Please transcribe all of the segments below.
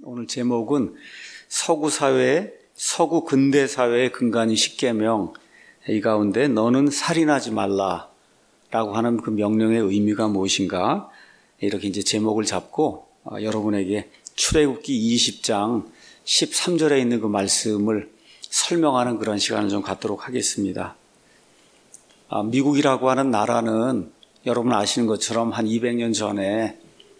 오늘 제목은 서구 근대 사회의 근간인 십계명, 이 가운데 너는 살인하지 말라라고 하는 그 명령의 의미가 무엇인가, 이렇게 이제 제목을 잡고 여러분에게 출애굽기 20장 13절에 있는 그 말씀을 설명하는 그런 시간을 좀 갖도록 하겠습니다. 미국이라고 하는 나라는 여러분 아시는 것처럼 한 200년 전에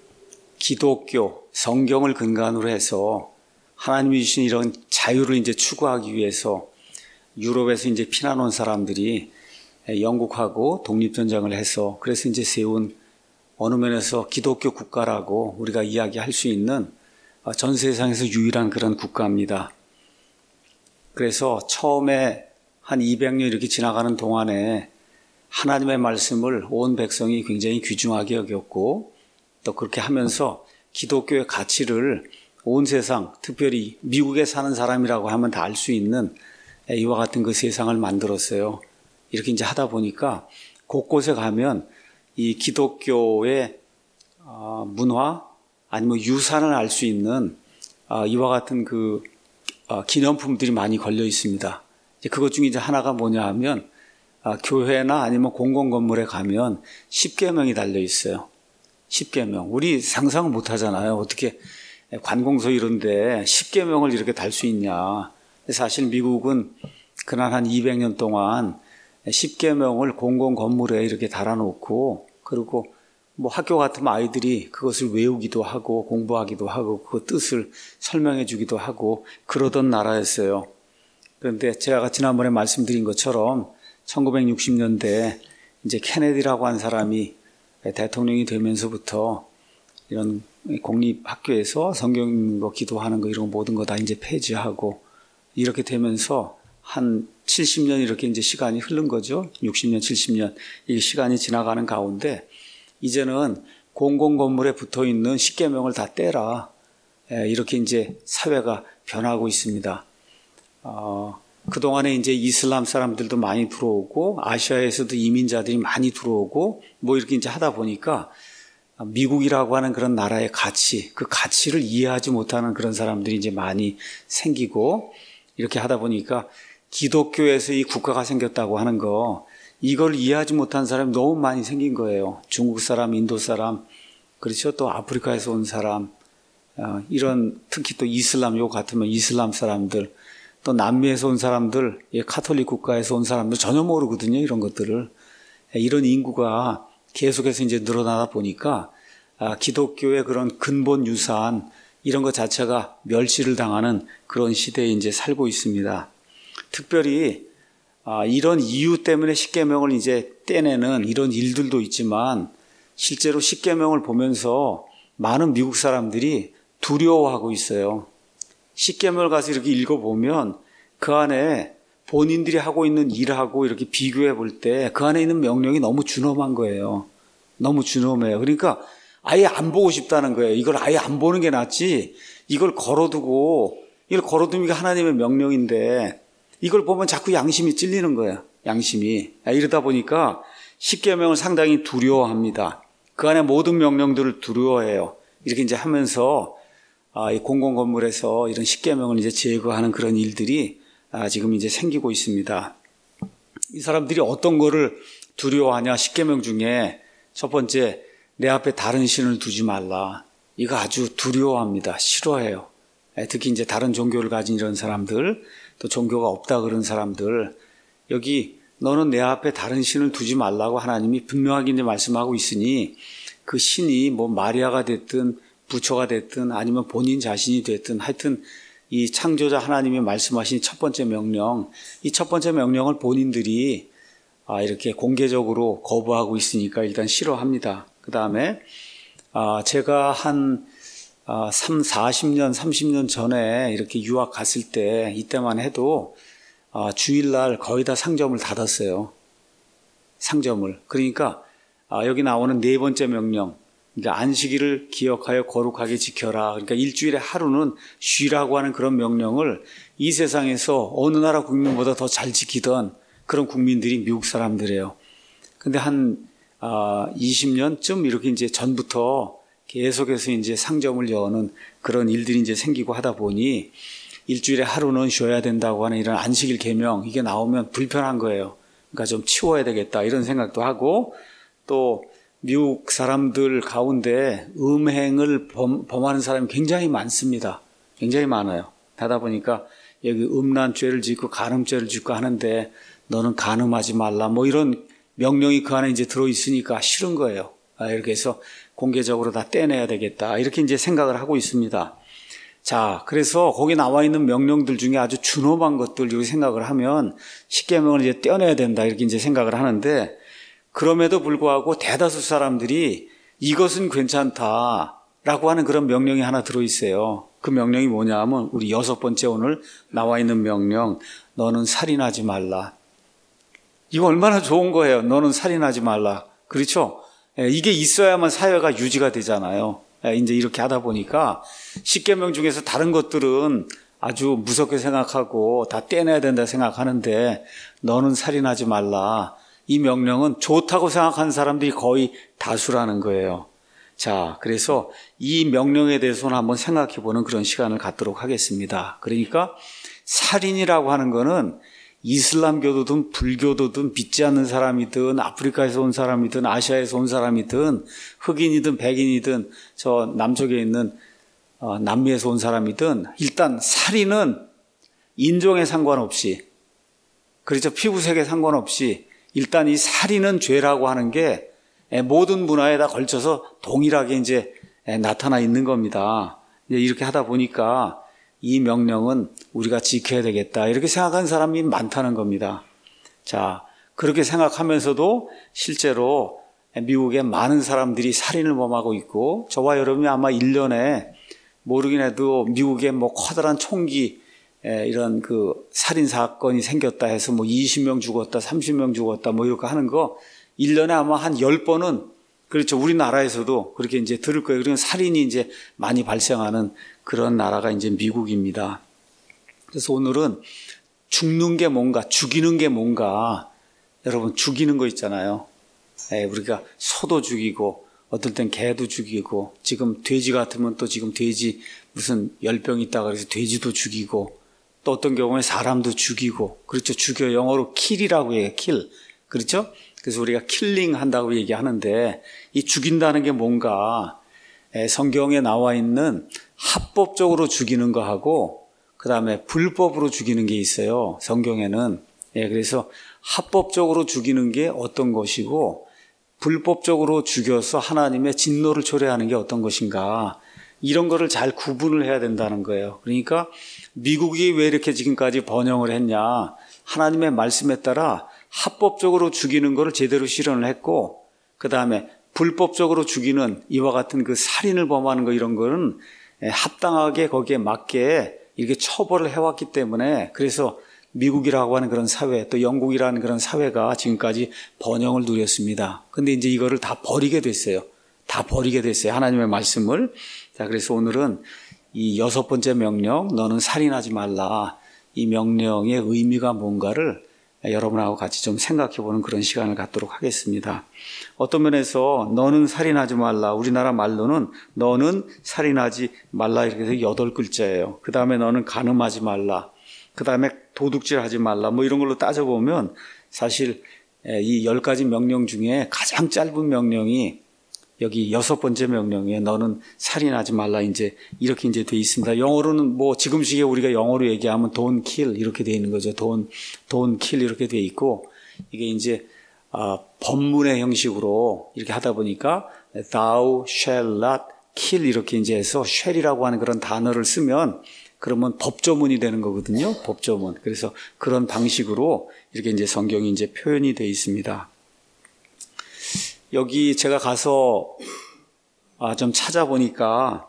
기독교, 성경을 근간으로 해서 하나님이 주신 이런 자유를 이제 추구하기 위해서 유럽에서 이제 피난 온 사람들이 영국하고 독립전쟁을 해서 그래서 이제 세운 어느 면에서 기독교 국가라고 우리가 이야기할 수 있는 전 세상에서 유일한 그런 국가입니다. 그래서 처음에 한 200년 이렇게 지나가는 동안에 하나님의 말씀을 온 백성이 굉장히 귀중하게 여겼고 또 그렇게 하면서 기독교의 가치를 온 세상, 특별히 미국에 사는 사람이라고 하면 다 알 수 있는 이와 같은 그 세상을 만들었어요. 이렇게 이제 하다 보니까 곳곳에 가면 이 기독교의 문화 아니면 유산을 알 수 있는 이와 같은 그 기념품들이 많이 걸려 있습니다. 그것 중에 이제 하나가 뭐냐 하면 교회나 아니면 공공 건물에 가면 십계명이 달려 있어요. 십계명. 우리 상상 못 하잖아요. 어떻게 관공서 이런데 십계명을 이렇게 달 수 있냐. 사실 미국은 그날 한 200년 동안 십계명을 공공 건물에 이렇게 달아놓고 그리고 뭐 학교 같으면 아이들이 그것을 외우기도 하고 공부하기도 하고 그 뜻을 설명해 주기도 하고 그러던 나라였어요. 그런데 제가 지난번에 말씀드린 것처럼 1960년대 이제 케네디라고 한 사람이 대통령이 되면서부터 이런 공립학교에서 성경 읽는 거, 기도하는 거 이런 모든 거 다 이제 폐지하고 이렇게 되면서 한 70년 이렇게 이제 시간이 흐른 거죠. 60년, 70년 이 시간이 지나가는 가운데 이제는 공공 건물에 붙어 있는 십계명을 다 떼라. 이렇게 이제 사회가 변하고 있습니다. 그동안에 이제 이슬람 사람들도 많이 들어오고 아시아에서도 이민자들이 많이 들어오고 뭐 이렇게 이제 하다 보니까 미국이라고 하는 그런 나라의 가치, 그 가치를 이해하지 못하는 그런 사람들이 이제 많이 생기고 이렇게 하다 보니까 기독교에서 이 국가가 생겼다고 하는 거 이걸 이해하지 못한 사람이 너무 많이 생긴 거예요. 중국 사람, 인도 사람, 그렇죠. 또 아프리카에서 온 사람, 이런 특히 또 이슬람, 요 같으면 이슬람 사람들, 또 남미에서 온 사람들, 카톨릭 국가에서 온 사람들 전혀 모르거든요. 이런 것들을. 이런 인구가 계속해서 이제 늘어나다 보니까 기독교의 그런 근본 유산 이런 것 자체가 멸시를 당하는 그런 시대에 이제 살고 있습니다. 특별히 이런 이유 때문에 십계명을 이제 떼내는 이런 일들도 있지만 실제로 십계명을 보면서 많은 미국 사람들이 두려워하고 있어요. 십계명을 가서 이렇게 읽어보면 그 안에 본인들이 하고 있는 일하고 이렇게 비교해 볼 때 그 안에 있는 명령이 너무 준엄한 거예요. 너무 준엄해요. 그러니까 아예 안 보고 싶다는 거예요. 이걸 아예 안 보는 게 낫지. 이걸 걸어두는 게 하나님의 명령인데 이걸 보면 자꾸 양심이 찔리는 거예요. 양심이. 이러다 보니까 십계명을 상당히 두려워합니다. 그 안에 모든 명령들을 두려워해요. 이렇게 이제 하면서 이 공공 건물에서 이런 십계명을 이제 제거하는 그런 일들이 지금 이제 생기고 있습니다. 이 사람들이 어떤 거를 두려워하냐? 십계명 중에 첫 번째, 내 앞에 다른 신을 두지 말라. 이거 아주 두려워합니다. 싫어해요. 특히 이제 다른 종교를 가진 이런 사람들, 또 종교가 없다 그런 사람들, 여기 너는 내 앞에 다른 신을 두지 말라고 하나님이 분명하게 이제 말씀하고 있으니 그 신이 뭐 마리아가 됐든 부처가 됐든 아니면 본인 자신이 됐든 하여튼 이 창조자 하나님이 말씀하신 첫 번째 명령, 이 첫 번째 명령을 본인들이 이렇게 공개적으로 거부하고 있으니까 일단 싫어합니다. 그 다음에 제가 한 40년, 30년 전에 이렇게 유학 갔을 때 이때만 해도 주일날 거의 다 상점을 닫았어요. 상점을. 그러니까 여기 나오는 네 번째 명령, 그러니까 안식일을 기억하여 거룩하게 지켜라. 그러니까 일주일에 하루는 쉬라고 하는 그런 명령을 이 세상에서 어느 나라 국민보다 더 잘 지키던 그런 국민들이 미국 사람들이에요. 근데 한 20년쯤 이렇게 이제 전부터 계속해서 이제 상점을 여는 그런 일들이 이제 생기고 하다 보니 일주일에 하루는 쉬어야 된다고 하는 이런 안식일 계명 이게 나오면 불편한 거예요. 그러니까 좀 치워야 되겠다 이런 생각도 하고 또 미국 사람들 가운데 음행을 범하는 사람이 굉장히 많습니다. 굉장히 많아요. 하다 보니까 여기 음란죄를 짓고 간음죄를 짓고 하는데 너는 간음하지 말라 뭐 이런 명령이 그 안에 이제 들어있으니까 싫은 거예요. 이렇게 해서 공개적으로 다 떼내야 되겠다 이렇게 이제 생각을 하고 있습니다. 자, 그래서 거기 나와 있는 명령들 중에 아주 준엄한 것들 이렇게 생각을 하면 십계명을 이제 떼어내야 된다 이렇게 이제 생각을 하는데 그럼에도 불구하고 대다수 사람들이 이것은 괜찮다라고 하는 그런 명령이 하나 들어있어요. 그 명령이 뭐냐 하면 우리 6번째 오늘 나와 있는 명령 너는 살인하지 말라. 이거 얼마나 좋은 거예요. 너는 살인하지 말라. 그렇죠? 이게 있어야만 사회가 유지가 되잖아요. 이제 이렇게 하다 보니까 십계명 중에서 다른 것들은 아주 무섭게 생각하고 다 떼내야 된다 생각하는데 너는 살인하지 말라. 이 명령은 좋다고 생각하는 사람들이 거의 다수라는 거예요. 자, 그래서 이 명령에 대해서는 한번 생각해 보는 그런 시간을 갖도록 하겠습니다. 그러니까 살인이라고 하는 거는 이슬람교도든 불교도든 믿지 않는 사람이든 아프리카에서 온 사람이든 아시아에서 온 사람이든 흑인이든 백인이든 저 남쪽에 있는 남미에서 온 사람이든 일단 살인은 인종에 상관없이 그렇죠. 피부색에 상관없이 일단 이 살인은 죄라고 하는 게 모든 문화에 다 걸쳐서 동일하게 이제 나타나 있는 겁니다. 이렇게 하다 보니까 이 명령은 우리가 지켜야 되겠다. 이렇게 생각하는 사람이 많다는 겁니다. 자, 그렇게 생각하면서도 실제로 미국에 많은 사람들이 살인을 범하고 있고 저와 여러분이 아마 1년에 모르긴 해도 미국에 뭐 커다란 총기 이런 그 살인 사건이 생겼다 해서 뭐 20명 죽었다, 30명 죽었다 뭐 이렇게 하는 거 1년에 아마 한 10번은 그렇죠. 우리나라에서도 그렇게 이제 들을 거예요. 그러면 살인이 이제 많이 발생하는 그런 나라가 이제 미국입니다. 그래서 오늘은 죽는 게 뭔가, 죽이는 게 뭔가, 여러분 죽이는 거 있잖아요. 우리가 소도 죽이고 어떨 땐 개도 죽이고 지금 돼지 같으면 또 지금 돼지 무슨 열병 있다고 해서 돼지도 죽이고 또 어떤 경우에 사람도 죽이고 그렇죠. 죽여 영어로 kill이라고 해요. kill. 그렇죠? 그래서 우리가 킬링 한다고 얘기하는데 이 죽인다는 게 뭔가 성경에 나와 있는 합법적으로 죽이는 거하고 그 다음에 불법으로 죽이는 게 있어요. 성경에는. 그래서 합법적으로 죽이는 게 어떤 것이고 불법적으로 죽여서 하나님의 진노를 초래하는 게 어떤 것인가 이런 거를 잘 구분을 해야 된다는 거예요. 그러니까 미국이 왜 이렇게 지금까지 번영을 했냐 하나님의 말씀에 따라 합법적으로 죽이는 거를 제대로 실현을 했고 그 다음에 불법적으로 죽이는 이와 같은 그 살인을 범하는 거 이런 거는 합당하게 거기에 맞게 이렇게 처벌을 해왔기 때문에 그래서 미국이라고 하는 그런 사회 또 영국이라는 그런 사회가 지금까지 번영을 누렸습니다. 근데 이제 이거를 다 버리게 됐어요. 다 버리게 됐어요. 하나님의 말씀을. 자, 그래서 오늘은 이 6번째 명령 너는 살인하지 말라. 이 명령의 의미가 뭔가를 여러분하고 같이 좀 생각해보는 그런 시간을 갖도록 하겠습니다. 어떤 면에서 너는 살인하지 말라. 우리나라 말로는 너는 살인하지 말라 이렇게 해서 8글자예요. 그 다음에 너는 간음하지 말라. 그 다음에 도둑질하지 말라. 뭐 이런 걸로 따져보면 사실 이 10가지 명령 중에 가장 짧은 명령이 여기 6번째 명령에 너는 살인하지 말라 이제 이렇게 이제 돼 있습니다. 영어로는 뭐 지금 시기에 우리가 영어로 얘기하면 don't kill 이렇게 돼 있는 거죠. don't kill 이렇게 돼 있고 이게 이제 법문의 형식으로 이렇게 하다 보니까 thou shall not kill 이렇게 이제 해서 shall이라고 하는 그런 단어를 쓰면 그러면 법조문이 되는 거거든요. 법조문. 그래서 그런 방식으로 이렇게 이제 성경이 이제 표현이 되어 있습니다. 여기 제가 가서 좀 찾아보니까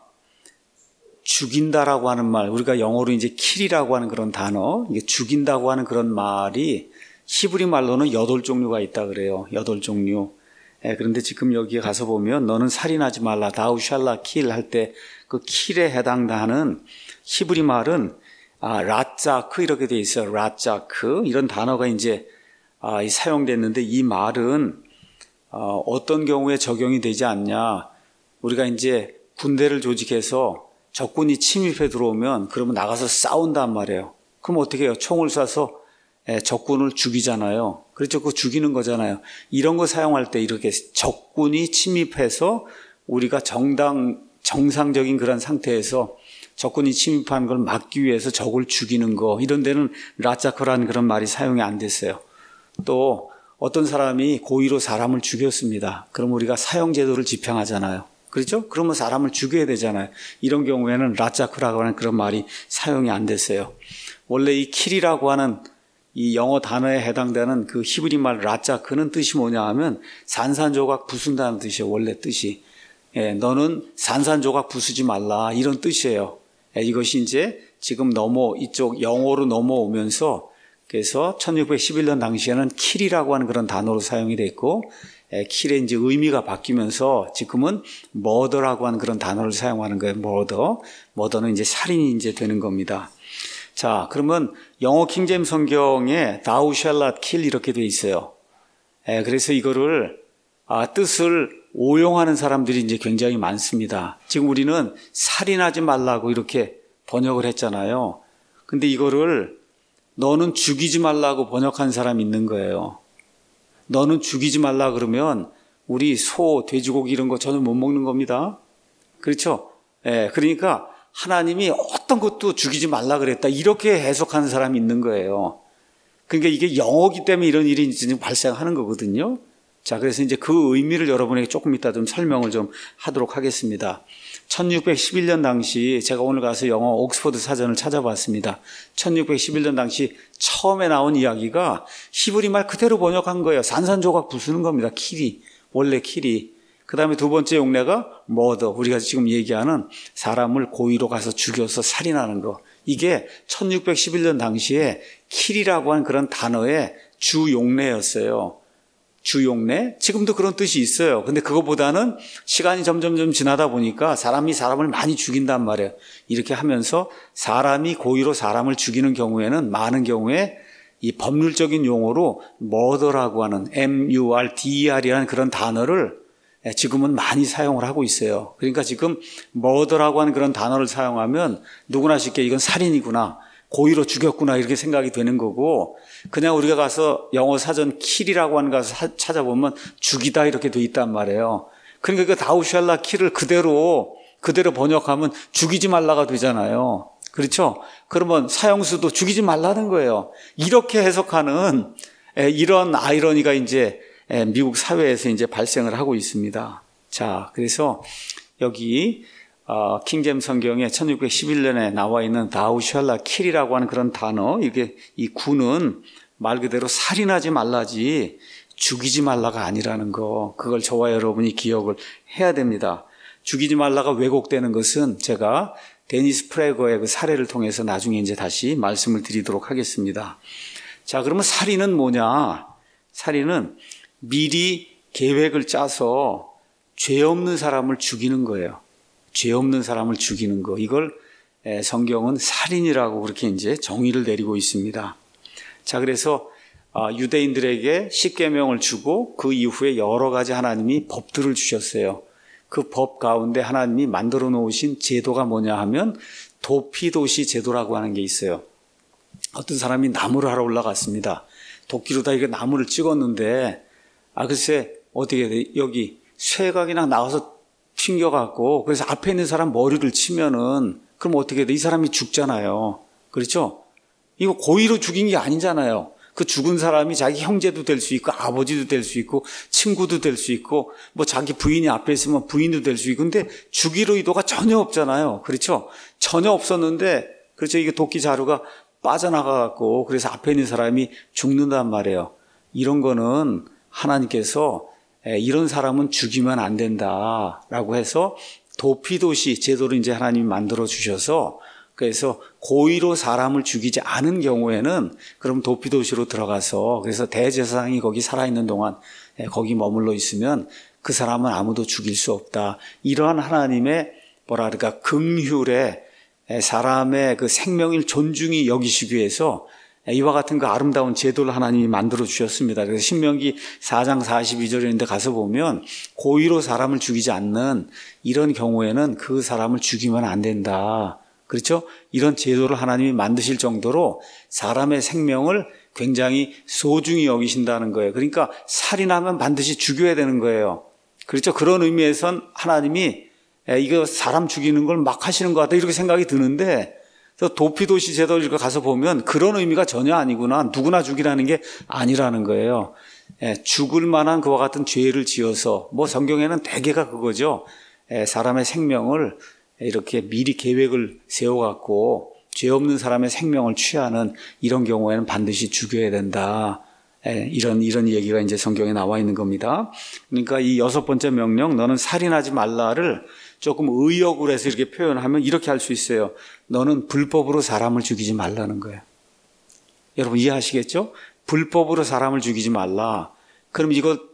죽인다라고 하는 말, 우리가 영어로 이제 kill이라고 하는 그런 단어, 이게 죽인다고 하는 그런 말이 히브리 말로는 8종류가 있다 그래요. 8종류. 그런데 지금 여기에 가서 보면 너는 살인하지 말라, thou shall not kill 할 때 그 kill에 해당하는 히브리 말은 라짜크 이렇게 돼 있어요. 라짜크 이런 단어가 이제 사용됐는데 이 말은 어떤 경우에 적용이 되지 않냐. 우리가 이제 군대를 조직해서 적군이 침입해 들어오면 그러면 나가서 싸운단 말이에요. 그럼 어떻게 해요? 총을 쏴서 적군을 죽이잖아요. 그렇죠? 그거 죽이는 거잖아요. 이런 거 사용할 때 이렇게 적군이 침입해서 우리가 정상적인 그런 상태에서 적군이 침입하는 걸 막기 위해서 적을 죽이는 거, 이런 데는 라짜크라는 그런 말이 사용이 안 됐어요. 또 어떤 사람이 고의로 사람을 죽였습니다. 그럼 우리가 사형제도를 집행하잖아요. 그렇죠? 그러면 사람을 죽여야 되잖아요. 이런 경우에는 라짜크라고 하는 그런 말이 사용이 안 됐어요. 원래 이 킬이라고 하는 이 영어 단어에 해당되는 그 히브리 말 라짜크는 뜻이 뭐냐 하면 산산조각 부순다는 뜻이에요. 원래 뜻이. 너는 산산조각 부수지 말라, 이런 뜻이에요. 이것이 이제 지금 이쪽 영어로 넘어오면서, 그래서 1611년 당시에는 킬이라고 하는 그런 단어로 사용이 됐고, 킬의 이제 의미가 바뀌면서 지금은 머더라고 하는 그런 단어를 사용하는 거예요. 머더는 이제 살인이 이제 되는 겁니다. 자, 그러면 영어 킹제임스 성경에 thou shall not kill 이렇게 돼 있어요. 그래서 이거를 뜻을 오용하는 사람들이 이제 굉장히 많습니다. 지금 우리는 살인하지 말라고 이렇게 번역을 했잖아요. 근데 이거를 너는 죽이지 말라고 번역한 사람이 있는 거예요. 너는 죽이지 말라 그러면 우리 소, 돼지고기 이런 거 전혀 못 먹는 겁니다. 그렇죠? 그러니까 하나님이 어떤 것도 죽이지 말라 그랬다, 이렇게 해석하는 사람이 있는 거예요. 그러니까 이게 영어기 때문에 이런 일이 지금 발생하는 거거든요. 자, 그래서 이제 그 의미를 여러분에게 조금 이따 좀 설명을 좀 하도록 하겠습니다. 1611년 당시 제가 오늘 가서 영어 옥스퍼드 사전을 찾아봤습니다. 1611년 당시 처음에 나온 이야기가 히브리 말 그대로 번역한 거예요. 산산조각 부수는 겁니다. 킬이. 원래 킬이. 그 다음에 두 번째 용례가 머더. 우리가 지금 얘기하는 사람을 고의로 가서 죽여서 살인하는 거. 이게 1611년 당시에 킬이라고 하는 그런 단어의 주 용례였어요. 주용례? 지금도 그런 뜻이 있어요. 근데 그거보다는 시간이 점점 지나다 보니까 사람이 사람을 많이 죽인단 말이에요. 이렇게 하면서 사람이 고의로 사람을 죽이는 경우에는 많은 경우에 이 법률적인 용어로 murder라고 하는 MURDER이라는 그런 단어를 지금은 많이 사용을 하고 있어요. 그러니까 지금 murder라고 하는 그런 단어를 사용하면 누구나 쉽게 이건 살인이구나, 고의로 죽였구나, 이렇게 생각이 되는 거고, 그냥 우리가 가서 영어 사전 킬이라고 하는 거 가서 찾아보면 죽이다 이렇게 돼 있단 말이에요. 그러니까 그 다우샬라 킬을 그대로 번역하면 죽이지 말라가 되잖아요. 그렇죠? 그러면 사형수도 죽이지 말라는 거예요. 이렇게 해석하는 이런 아이러니가 이제 미국 사회에서 이제 발생을 하고 있습니다. 자, 그래서 여기 킹제임스 성경에 1611년에 나와 있는 thou shall not kill이라고 하는 그런 단어, 이게 이 구는 말 그대로 살인하지 말라지 죽이지 말라가 아니라는 거, 그걸 저와 여러분이 기억을 해야 됩니다. 죽이지 말라가 왜곡되는 것은 제가 데니스 프레거의 그 사례를 통해서 나중에 이제 다시 말씀을 드리도록 하겠습니다. 자, 그러면 살인은 뭐냐? 살인은 미리 계획을 짜서 죄 없는 사람을 죽이는 거예요. 죄 없는 사람을 죽이는 거. 이걸 성경은 살인이라고 그렇게 이제 정의를 내리고 있습니다. 자, 그래서 유대인들에게 십계명을 주고 그 이후에 여러 가지 하나님이 법들을 주셨어요. 그 법 가운데 하나님이 만들어 놓으신 제도가 뭐냐 하면 도피도시 제도라고 하는 게 있어요. 어떤 사람이 나무를 하러 올라갔습니다. 도끼로 다 이렇게 나무를 찍었는데 글쎄 어떻게 돼? 여기 쇠각이나 나와서 튕겨갖고, 그래서 앞에 있는 사람 머리를 치면은 그럼 어떻게 돼? 이 사람이 죽잖아요. 그렇죠? 이거 고의로 죽인 게 아니잖아요. 그 죽은 사람이 자기 형제도 될 수 있고 아버지도 될 수 있고 친구도 될 수 있고 뭐 자기 부인이 앞에 있으면 부인도 될 수 있고, 근데 죽일 의도가 전혀 없잖아요. 그렇죠? 전혀 없었는데, 그렇죠? 이게 도끼 자루가 빠져나가갖고 그래서 앞에 있는 사람이 죽는단 말이에요. 이런 거는 하나님께서 이런 사람은 죽이면 안 된다라고 해서 도피도시 제도를 이제 하나님이 만들어 주셔서, 그래서 고의로 사람을 죽이지 않은 경우에는 그럼 도피도시로 들어가서, 그래서 대제사장이 거기 살아있는 동안 거기 머물러 있으면 그 사람은 아무도 죽일 수 없다. 이러한 하나님의 긍휼에 사람의 그 생명을 존중히 여기시기 위해서 이와 같은 그 아름다운 제도를 하나님이 만들어 주셨습니다. 그래서 신명기 4장 42절인데 가서 보면 고의로 사람을 죽이지 않는 이런 경우에는 그 사람을 죽이면 안 된다. 그렇죠? 이런 제도를 하나님이 만드실 정도로 사람의 생명을 굉장히 소중히 여기신다는 거예요. 그러니까 살인하면 반드시 죽여야 되는 거예요. 그렇죠? 그런 의미에선 하나님이 이거 사람 죽이는 걸 막 하시는 것 같다 이렇게 생각이 드는데, 그래서 도피도시 제도 이렇게 가서 보면 그런 의미가 전혀 아니구나. 누구나 죽이라는 게 아니라는 거예요. 죽을 만한 그와 같은 죄를 지어서, 뭐 성경에는 대개가 그거죠. 사람의 생명을 이렇게 미리 계획을 세워갖고 죄 없는 사람의 생명을 취하는 이런 경우에는 반드시 죽여야 된다. 이런 얘기가 이제 성경에 나와 있는 겁니다. 그러니까 이 6번째 명령, 너는 살인하지 말라를 조금 의역을 해서 이렇게 표현하면 이렇게 할 수 있어요. 너는 불법으로 사람을 죽이지 말라는 거예요. 여러분 이해하시겠죠? 불법으로 사람을 죽이지 말라. 그럼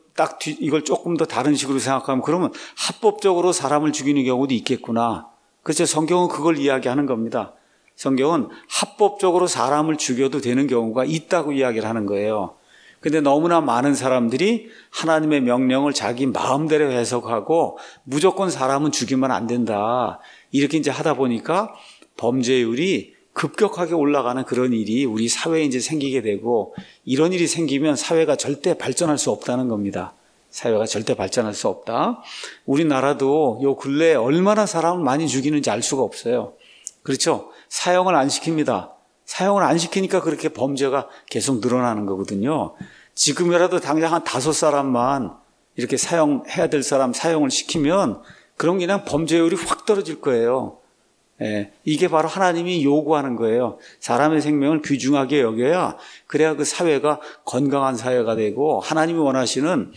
이걸 조금 더 다른 식으로 생각하면, 그러면 합법적으로 사람을 죽이는 경우도 있겠구나. 그렇죠? 성경은 그걸 이야기하는 겁니다. 성경은 합법적으로 사람을 죽여도 되는 경우가 있다고 이야기를 하는 거예요. 근데 너무나 많은 사람들이 하나님의 명령을 자기 마음대로 해석하고 무조건 사람은 죽이면 안 된다. 이렇게 이제 하다 보니까 범죄율이 급격하게 올라가는 그런 일이 우리 사회에 이제 생기게 되고, 이런 일이 생기면 사회가 절대 발전할 수 없다는 겁니다. 사회가 절대 발전할 수 없다. 우리나라도 요 근래에 얼마나 사람을 많이 죽이는지 알 수가 없어요. 그렇죠? 사형을 안 시킵니다. 사형을 안 시키니까 그렇게 범죄가 계속 늘어나는 거거든요. 지금이라도 당장 한 5사람만 이렇게 사형해야 될 사람 사형을 시키면 그런 그냥 범죄율이 확 떨어질 거예요. 이게 바로 하나님이 요구하는 거예요. 사람의 생명을 귀중하게 여겨야, 그래야 그 사회가 건강한 사회가 되고 하나님이 원하시는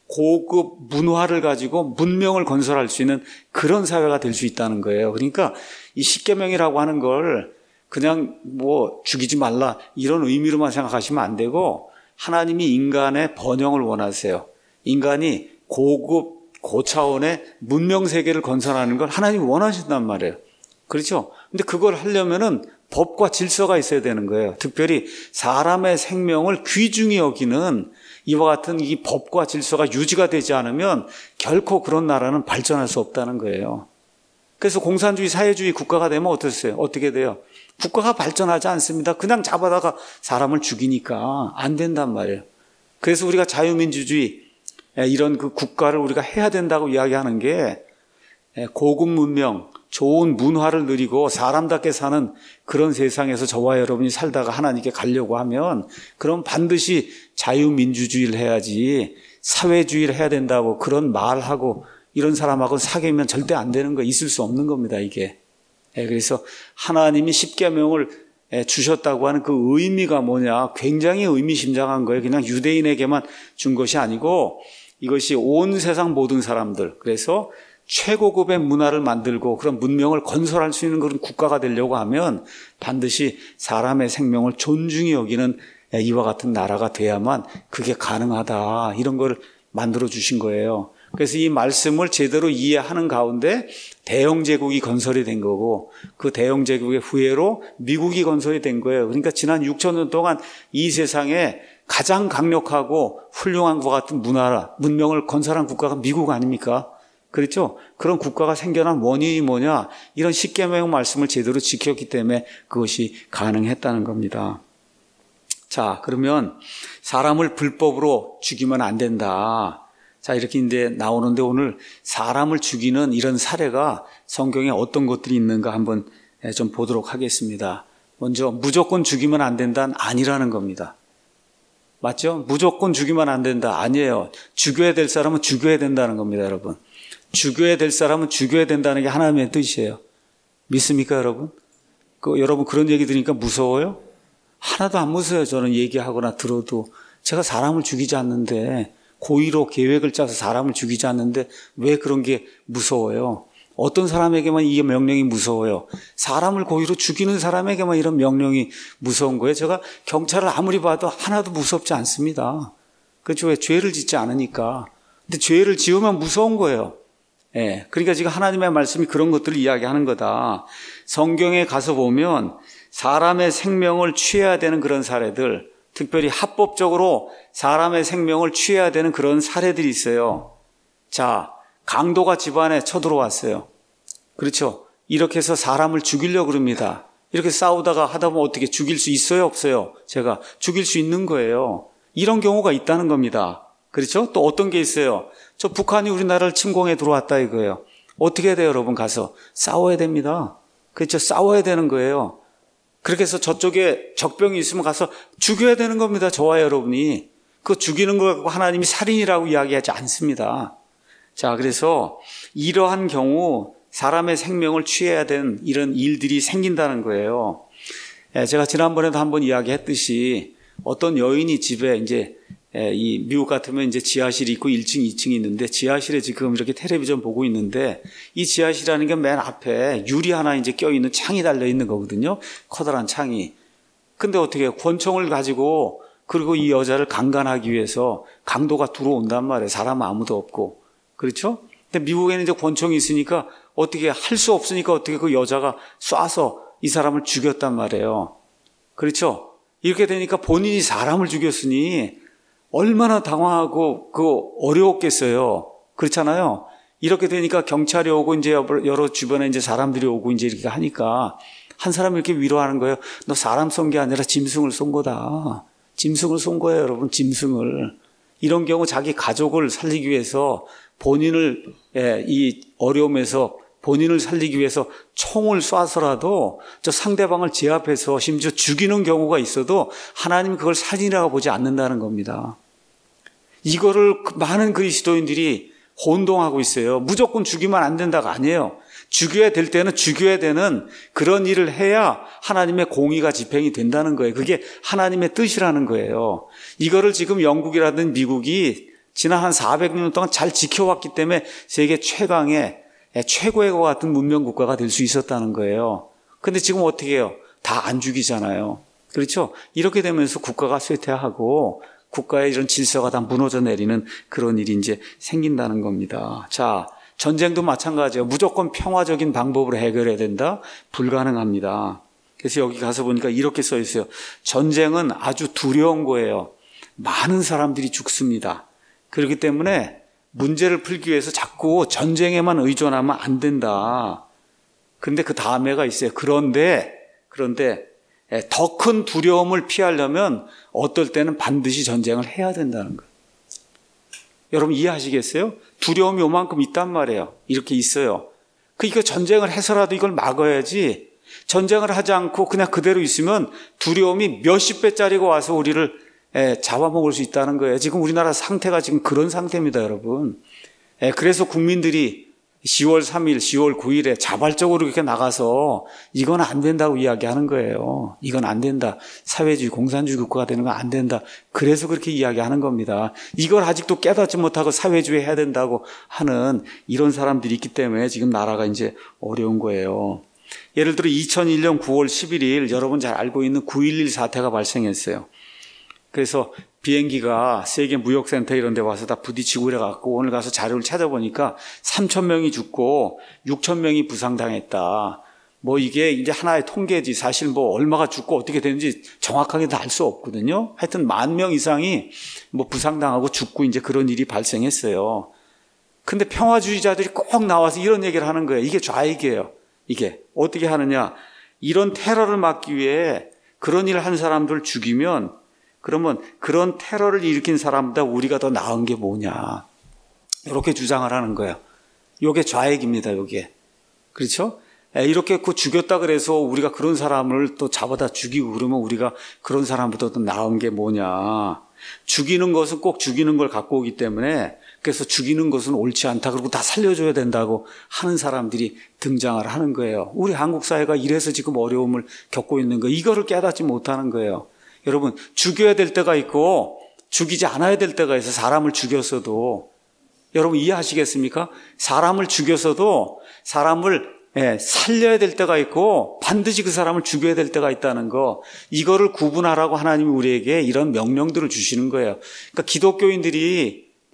고급 문화를 가지고 문명을 건설할 수 있는 그런 사회가 될 수 있다는 거예요. 그러니까 이 십계명이라고 하는 걸 그냥 뭐 죽이지 말라 이런 의미로만 생각하시면 안 되고, 하나님이 인간의 번영을 원하세요. 인간이 고차원의 문명 세계를 건설하는 걸 하나님이 원하신단 말이에요. 그렇죠? 근데 그걸 하려면은 법과 질서가 있어야 되는 거예요. 특별히 사람의 생명을 귀중히 여기는 이와 같은 이 법과 질서가 유지가 되지 않으면 결코 그런 나라는 발전할 수 없다는 거예요. 그래서 공산주의, 사회주의 국가가 되면 어떻게 돼요? 국가가 발전하지 않습니다. 그냥 잡아다가 사람을 죽이니까 안 된단 말이에요. 그래서 우리가 자유민주주의, 이런 그 국가를 우리가 해야 된다고 이야기하는 게, 고급 문명, 좋은 문화를 누리고 사람답게 사는 그런 세상에서 저와 여러분이 살다가 하나님께 가려고 하면, 그럼 반드시 자유민주주의를 해야지 사회주의를 해야 된다고 그런 말하고 이런 사람하고 사귀면 절대 안 되는 거, 있을 수 없는 겁니다, 이게. 그래서 하나님이 십계명을 주셨다고 하는 그 의미가 뭐냐, 굉장히 의미심장한 거예요. 그냥 유대인에게만 준 것이 아니고 이것이 온 세상 모든 사람들, 그래서 최고급의 문화를 만들고 그런 문명을 건설할 수 있는 그런 국가가 되려고 하면 반드시 사람의 생명을 존중히 여기는 이와 같은 나라가 돼야만 그게 가능하다, 이런 걸 만들어 주신 거예요. 그래서 이 말씀을 제대로 이해하는 가운데 대영제국이 건설이 된 거고, 그 대영제국의 후예로 미국이 건설이 된 거예요. 그러니까 지난 6,000년 동안 이 세상에 가장 강력하고 훌륭한 것 같은 문명을 건설한 국가가 미국 아닙니까? 그렇죠? 그런 국가가 생겨난 원인이 뭐냐? 이런 십계명 말씀을 제대로 지켰기 때문에 그것이 가능했다는 겁니다. 자, 그러면 사람을 불법으로 죽이면 안 된다. 자, 이렇게 이제 나오는데, 오늘 사람을 죽이는 이런 사례가 성경에 어떤 것들이 있는가 한번 좀 보도록 하겠습니다. 먼저 무조건 죽이면 안 된다는 아니라는 겁니다. 맞죠? 무조건 죽이면 안 된다 아니에요. 죽여야 될 사람은 죽여야 된다는 겁니다, 여러분. 죽여야 될 사람은 죽여야 된다는 게 하나님의 뜻이에요. 믿습니까, 여러분? 여러분 그런 얘기 들으니까 무서워요? 하나도 안 무서워요. 저는 얘기하거나 들어도. 제가 사람을 죽이지 않는데, 고의로 계획을 짜서 사람을 죽이지 않는데 왜 그런 게 무서워요? 어떤 사람에게만 이 명령이 무서워요? 사람을 고의로 죽이는 사람에게만 이런 명령이 무서운 거예요. 제가 경찰을 아무리 봐도 하나도 무섭지 않습니다. 그렇죠? 왜? 죄를 짓지 않으니까. 근데 죄를 지으면 무서운 거예요. 예, 그러니까 지금 하나님의 말씀이 그런 것들을 이야기하는 거다. 성경에 가서 보면 사람의 생명을 취해야 되는 그런 사례들, 특별히 합법적으로 사람의 생명을 취해야 되는 그런 사례들이 있어요. 자, 강도가 집안에 쳐들어왔어요. 그렇죠? 이렇게 해서 사람을 죽이려고 그럽니다. 이렇게 싸우다가 하다 보면 어떻게 죽일 수 있어요? 없어요? 제가 죽일 수 있는 거예요. 이런 경우가 있다는 겁니다. 그렇죠? 또 어떤 게 있어요? 저 북한이 우리나라를 침공해 들어왔다 이거예요. 어떻게 해야 돼요, 여러분? 가서 싸워야 됩니다. 그렇죠? 싸워야 되는 거예요. 그렇게 해서 저쪽에 적병이 있으면 가서 죽여야 되는 겁니다. 저와 여러분이. 그 죽이는 걸 갖고 하나님이 살인이라고 이야기하지 않습니다. 자, 그래서 이러한 경우 사람의 생명을 취해야 되는 이런 일들이 생긴다는 거예요. 제가 지난번에도 한번 이야기했듯이 어떤 여인이 집에 이제 이 미국 같으면 이제 지하실이 있고 1층, 2층이 있는데 지하실에 지금 이렇게 텔레비전 보고 있는데 이 지하실이라는 게 맨 앞에 유리 하나 이제 껴있는 창이 달려 있는 거거든요. 커다란 창이. 근데 어떻게 권총을 가지고 그리고 이 여자를 강간하기 위해서 강도가 들어온단 말이에요. 사람 아무도 없고. 그렇죠? 근데 미국에는 이제 권총이 있으니까 어떻게 할 수 없으니까 어떻게 그 여자가 쏴서 이 사람을 죽였단 말이에요. 그렇죠? 이렇게 되니까 본인이 사람을 죽였으니 얼마나 당황하고 어려웠겠어요. 그렇잖아요. 이렇게 되니까 경찰이 오고 이제 여러 주변에 이제 사람들이 오고 이제 이렇게 하니까 한 사람이 이렇게 위로하는 거예요. 너 사람 쏜 게 아니라 짐승을 쏜 거다. 짐승을 쏜 거예요, 여러분. 짐승을. 이런 경우 자기 가족을 살리기 위해서 본인을 이 어려움에서 본인을 살리기 위해서 총을 쏴서라도 저 상대방을 제압해서 심지어 죽이는 경우가 있어도 하나님은 그걸 살인이라고 보지 않는다는 겁니다. 이거를 많은 그리스도인들이 혼동하고 있어요. 무조건 죽이면 안 된다가 아니에요. 죽여야 될 때는 죽여야 되는 그런 일을 해야 하나님의 공의가 집행이 된다는 거예요. 그게 하나님의 뜻이라는 거예요. 이거를 지금 영국이라든 미국이 지난 한 400년 동안 잘 지켜왔기 때문에 세계 최강의 최고의 것 같은 문명 국가가 될 수 있었다는 거예요. 근데 지금 어떻게 해요? 다 안 죽이잖아요. 그렇죠? 이렇게 되면서 국가가 쇠퇴하고 국가의 이런 질서가 다 무너져 내리는 그런 일이 이제 생긴다는 겁니다. 자, 전쟁도 마찬가지예요. 무조건 평화적인 방법으로 해결해야 된다? 불가능합니다. 그래서 여기 가서 보니까 이렇게 써 있어요. 전쟁은 아주 두려운 거예요. 많은 사람들이 죽습니다. 그렇기 때문에 문제를 풀기 위해서 자꾸 전쟁에만 의존하면 안 된다. 그런데 그 다음에가 있어요. 그런데 더 큰 두려움을 피하려면 어떨 때는 반드시 전쟁을 해야 된다는 거예요. 여러분 이해하시겠어요? 두려움이 요만큼 있단 말이에요. 이렇게 있어요. 그러니까 전쟁을 해서라도 이걸 막아야지 전쟁을 하지 않고 그냥 그대로 있으면 두려움이 몇십 배짜리가 와서 우리를 잡아먹을 수 있다는 거예요. 지금 우리나라 상태가 지금 그런 상태입니다, 여러분. 그래서 국민들이 10월 3일, 10월 9일에 자발적으로 이렇게 나가서 이건 안 된다고 이야기하는 거예요. 이건 안 된다. 사회주의, 공산주의 국가가 되는 건 안 된다. 그래서 그렇게 이야기하는 겁니다. 이걸 아직도 깨닫지 못하고 사회주의 해야 된다고 하는 이런 사람들이 있기 때문에 지금 나라가 이제 어려운 거예요. 예를 들어 2001년 9월 11일 여러분 잘 알고 있는 9.11 사태가 발생했어요. 그래서 비행기가 세계 무역센터 이런 데 와서 다 부딪히고 그래갖고 오늘 가서 자료를 찾아보니까 3,000명이 죽고 6,000명이 부상당했다. 뭐 이게 이제 하나의 통계지 사실 뭐 얼마가 죽고 어떻게 되는지 정확하게 다 알 수 없거든요. 하여튼 10,000명 이상이 뭐 부상당하고 죽고 이제 그런 일이 발생했어요. 근데 평화주의자들이 꼭 나와서 이런 얘기를 하는 거예요. 이게 좌익이에요. 이게 어떻게 하느냐. 이런 테러를 막기 위해 그런 일을 한 사람들을 죽이면 그러면 그런 테러를 일으킨 사람보다 우리가 더 나은 게 뭐냐. 이렇게 주장을 하는 거예요. 이게 좌익입니다. 이게. 그렇죠? 이렇게 그 죽였다 그래서 우리가 그런 사람을 또 잡아다 죽이고 그러면 우리가 그런 사람보다 더 나은 게 뭐냐. 죽이는 것은 꼭 죽이는 걸 갖고 오기 때문에 그래서 죽이는 것은 옳지 않다. 그리고 다 살려줘야 된다고 하는 사람들이 등장을 하는 거예요. 우리 한국 사회가 이래서 지금 어려움을 겪고 있는 거예요. 이거를 깨닫지 못하는 거예요. 여러분 죽여야 될 때가 있고 죽이지 않아야 될 때가 있어요. 사람을 죽였어도 여러분 이해하시겠습니까? 사람을 죽였어도 사람을 살려야 될 때가 있고 반드시 그 사람을 죽여야 될 때가 있다는 거 이거를 구분하라고 하나님이 우리에게 이런 명령들을 주시는 거예요. 그러니까 기독교인들이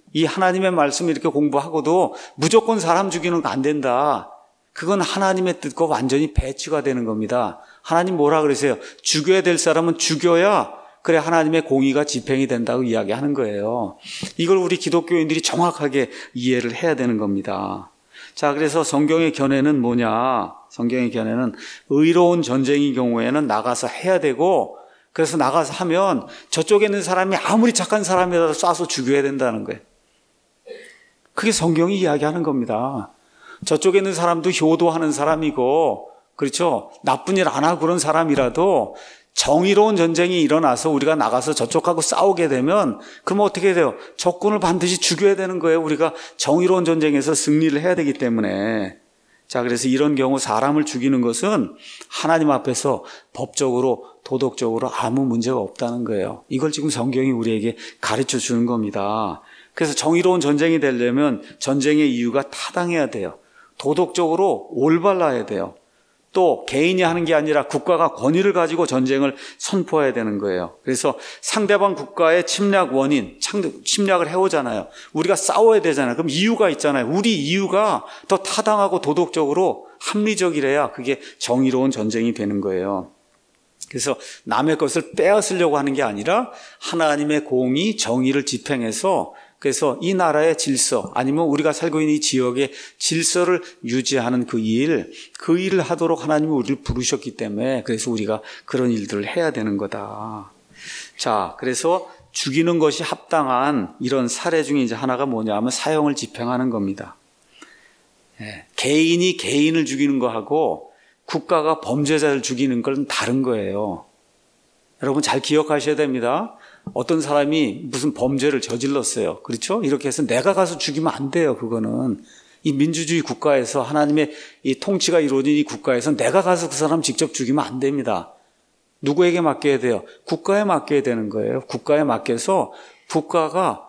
이 하나님의 말씀을 이렇게 공부하고도 무조건 사람 죽이는 거 안 된다. 그건 하나님의 뜻과 완전히 배치가 되는 겁니다. 하나님 뭐라 그러세요? 죽여야 될 사람은 죽여야 그래 하나님의 공의가 집행이 된다고 이야기하는 거예요. 이걸 우리 기독교인들이 정확하게 이해를 해야 되는 겁니다. 자, 그래서 성경의 견해는 뭐냐? 성경의 견해는 의로운 전쟁인 경우에는 나가서 해야 되고, 그래서 나가서 하면 저쪽에 있는 사람이 아무리 착한 사람이라도 쏴서 죽여야 된다는 거예요. 그게 성경이 이야기하는 겁니다. 저쪽에 있는 사람도 효도하는 사람이고, 그렇죠? 나쁜 일 안 하고 그런 사람이라도 정의로운 전쟁이 일어나서 우리가 나가서 저쪽하고 싸우게 되면 그러면 어떻게 돼요? 적군을 반드시 죽여야 되는 거예요. 우리가 정의로운 전쟁에서 승리를 해야 되기 때문에. 자, 그래서 이런 경우 사람을 죽이는 것은 하나님 앞에서 법적으로 도덕적으로 아무 문제가 없다는 거예요. 이걸 지금 성경이 우리에게 가르쳐 주는 겁니다. 그래서 정의로운 전쟁이 되려면 전쟁의 이유가 타당해야 돼요. 도덕적으로 올바라야 돼요. 또 개인이 하는 게 아니라 국가가 권위를 가지고 전쟁을 선포해야 되는 거예요. 그래서 상대방 국가의 침략 원인, 침략을 해오잖아요. 우리가 싸워야 되잖아요. 그럼 이유가 있잖아요. 우리 이유가 더 타당하고 도덕적으로 합리적이래야 그게 정의로운 전쟁이 되는 거예요. 그래서 남의 것을 빼앗으려고 하는 게 아니라 하나님의 공의, 정의를 집행해서 그래서 이 나라의 질서 아니면 우리가 살고 있는 이 지역의 질서를 유지하는 그 일을 하도록 하나님이 우리를 부르셨기 때문에 그래서 우리가 그런 일들을 해야 되는 거다. 자, 그래서 죽이는 것이 합당한 이런 사례 중에 이제 하나가 뭐냐면 사형을 집행하는 겁니다. 개인이 개인을 죽이는 거하고 국가가 범죄자를 죽이는 건 다른 거예요. 여러분 잘 기억하셔야 됩니다. 어떤 사람이 무슨 범죄를 저질렀어요. 그렇죠? 이렇게 해서 내가 가서 죽이면 안 돼요. 그거는 이 민주주의 국가에서 하나님의 이 통치가 이루어진 이 국가에서 내가 가서 그 사람 직접 죽이면 안 됩니다. 누구에게 맡겨야 돼요? 국가에 맡겨야 되는 거예요. 국가에 맡겨서 국가가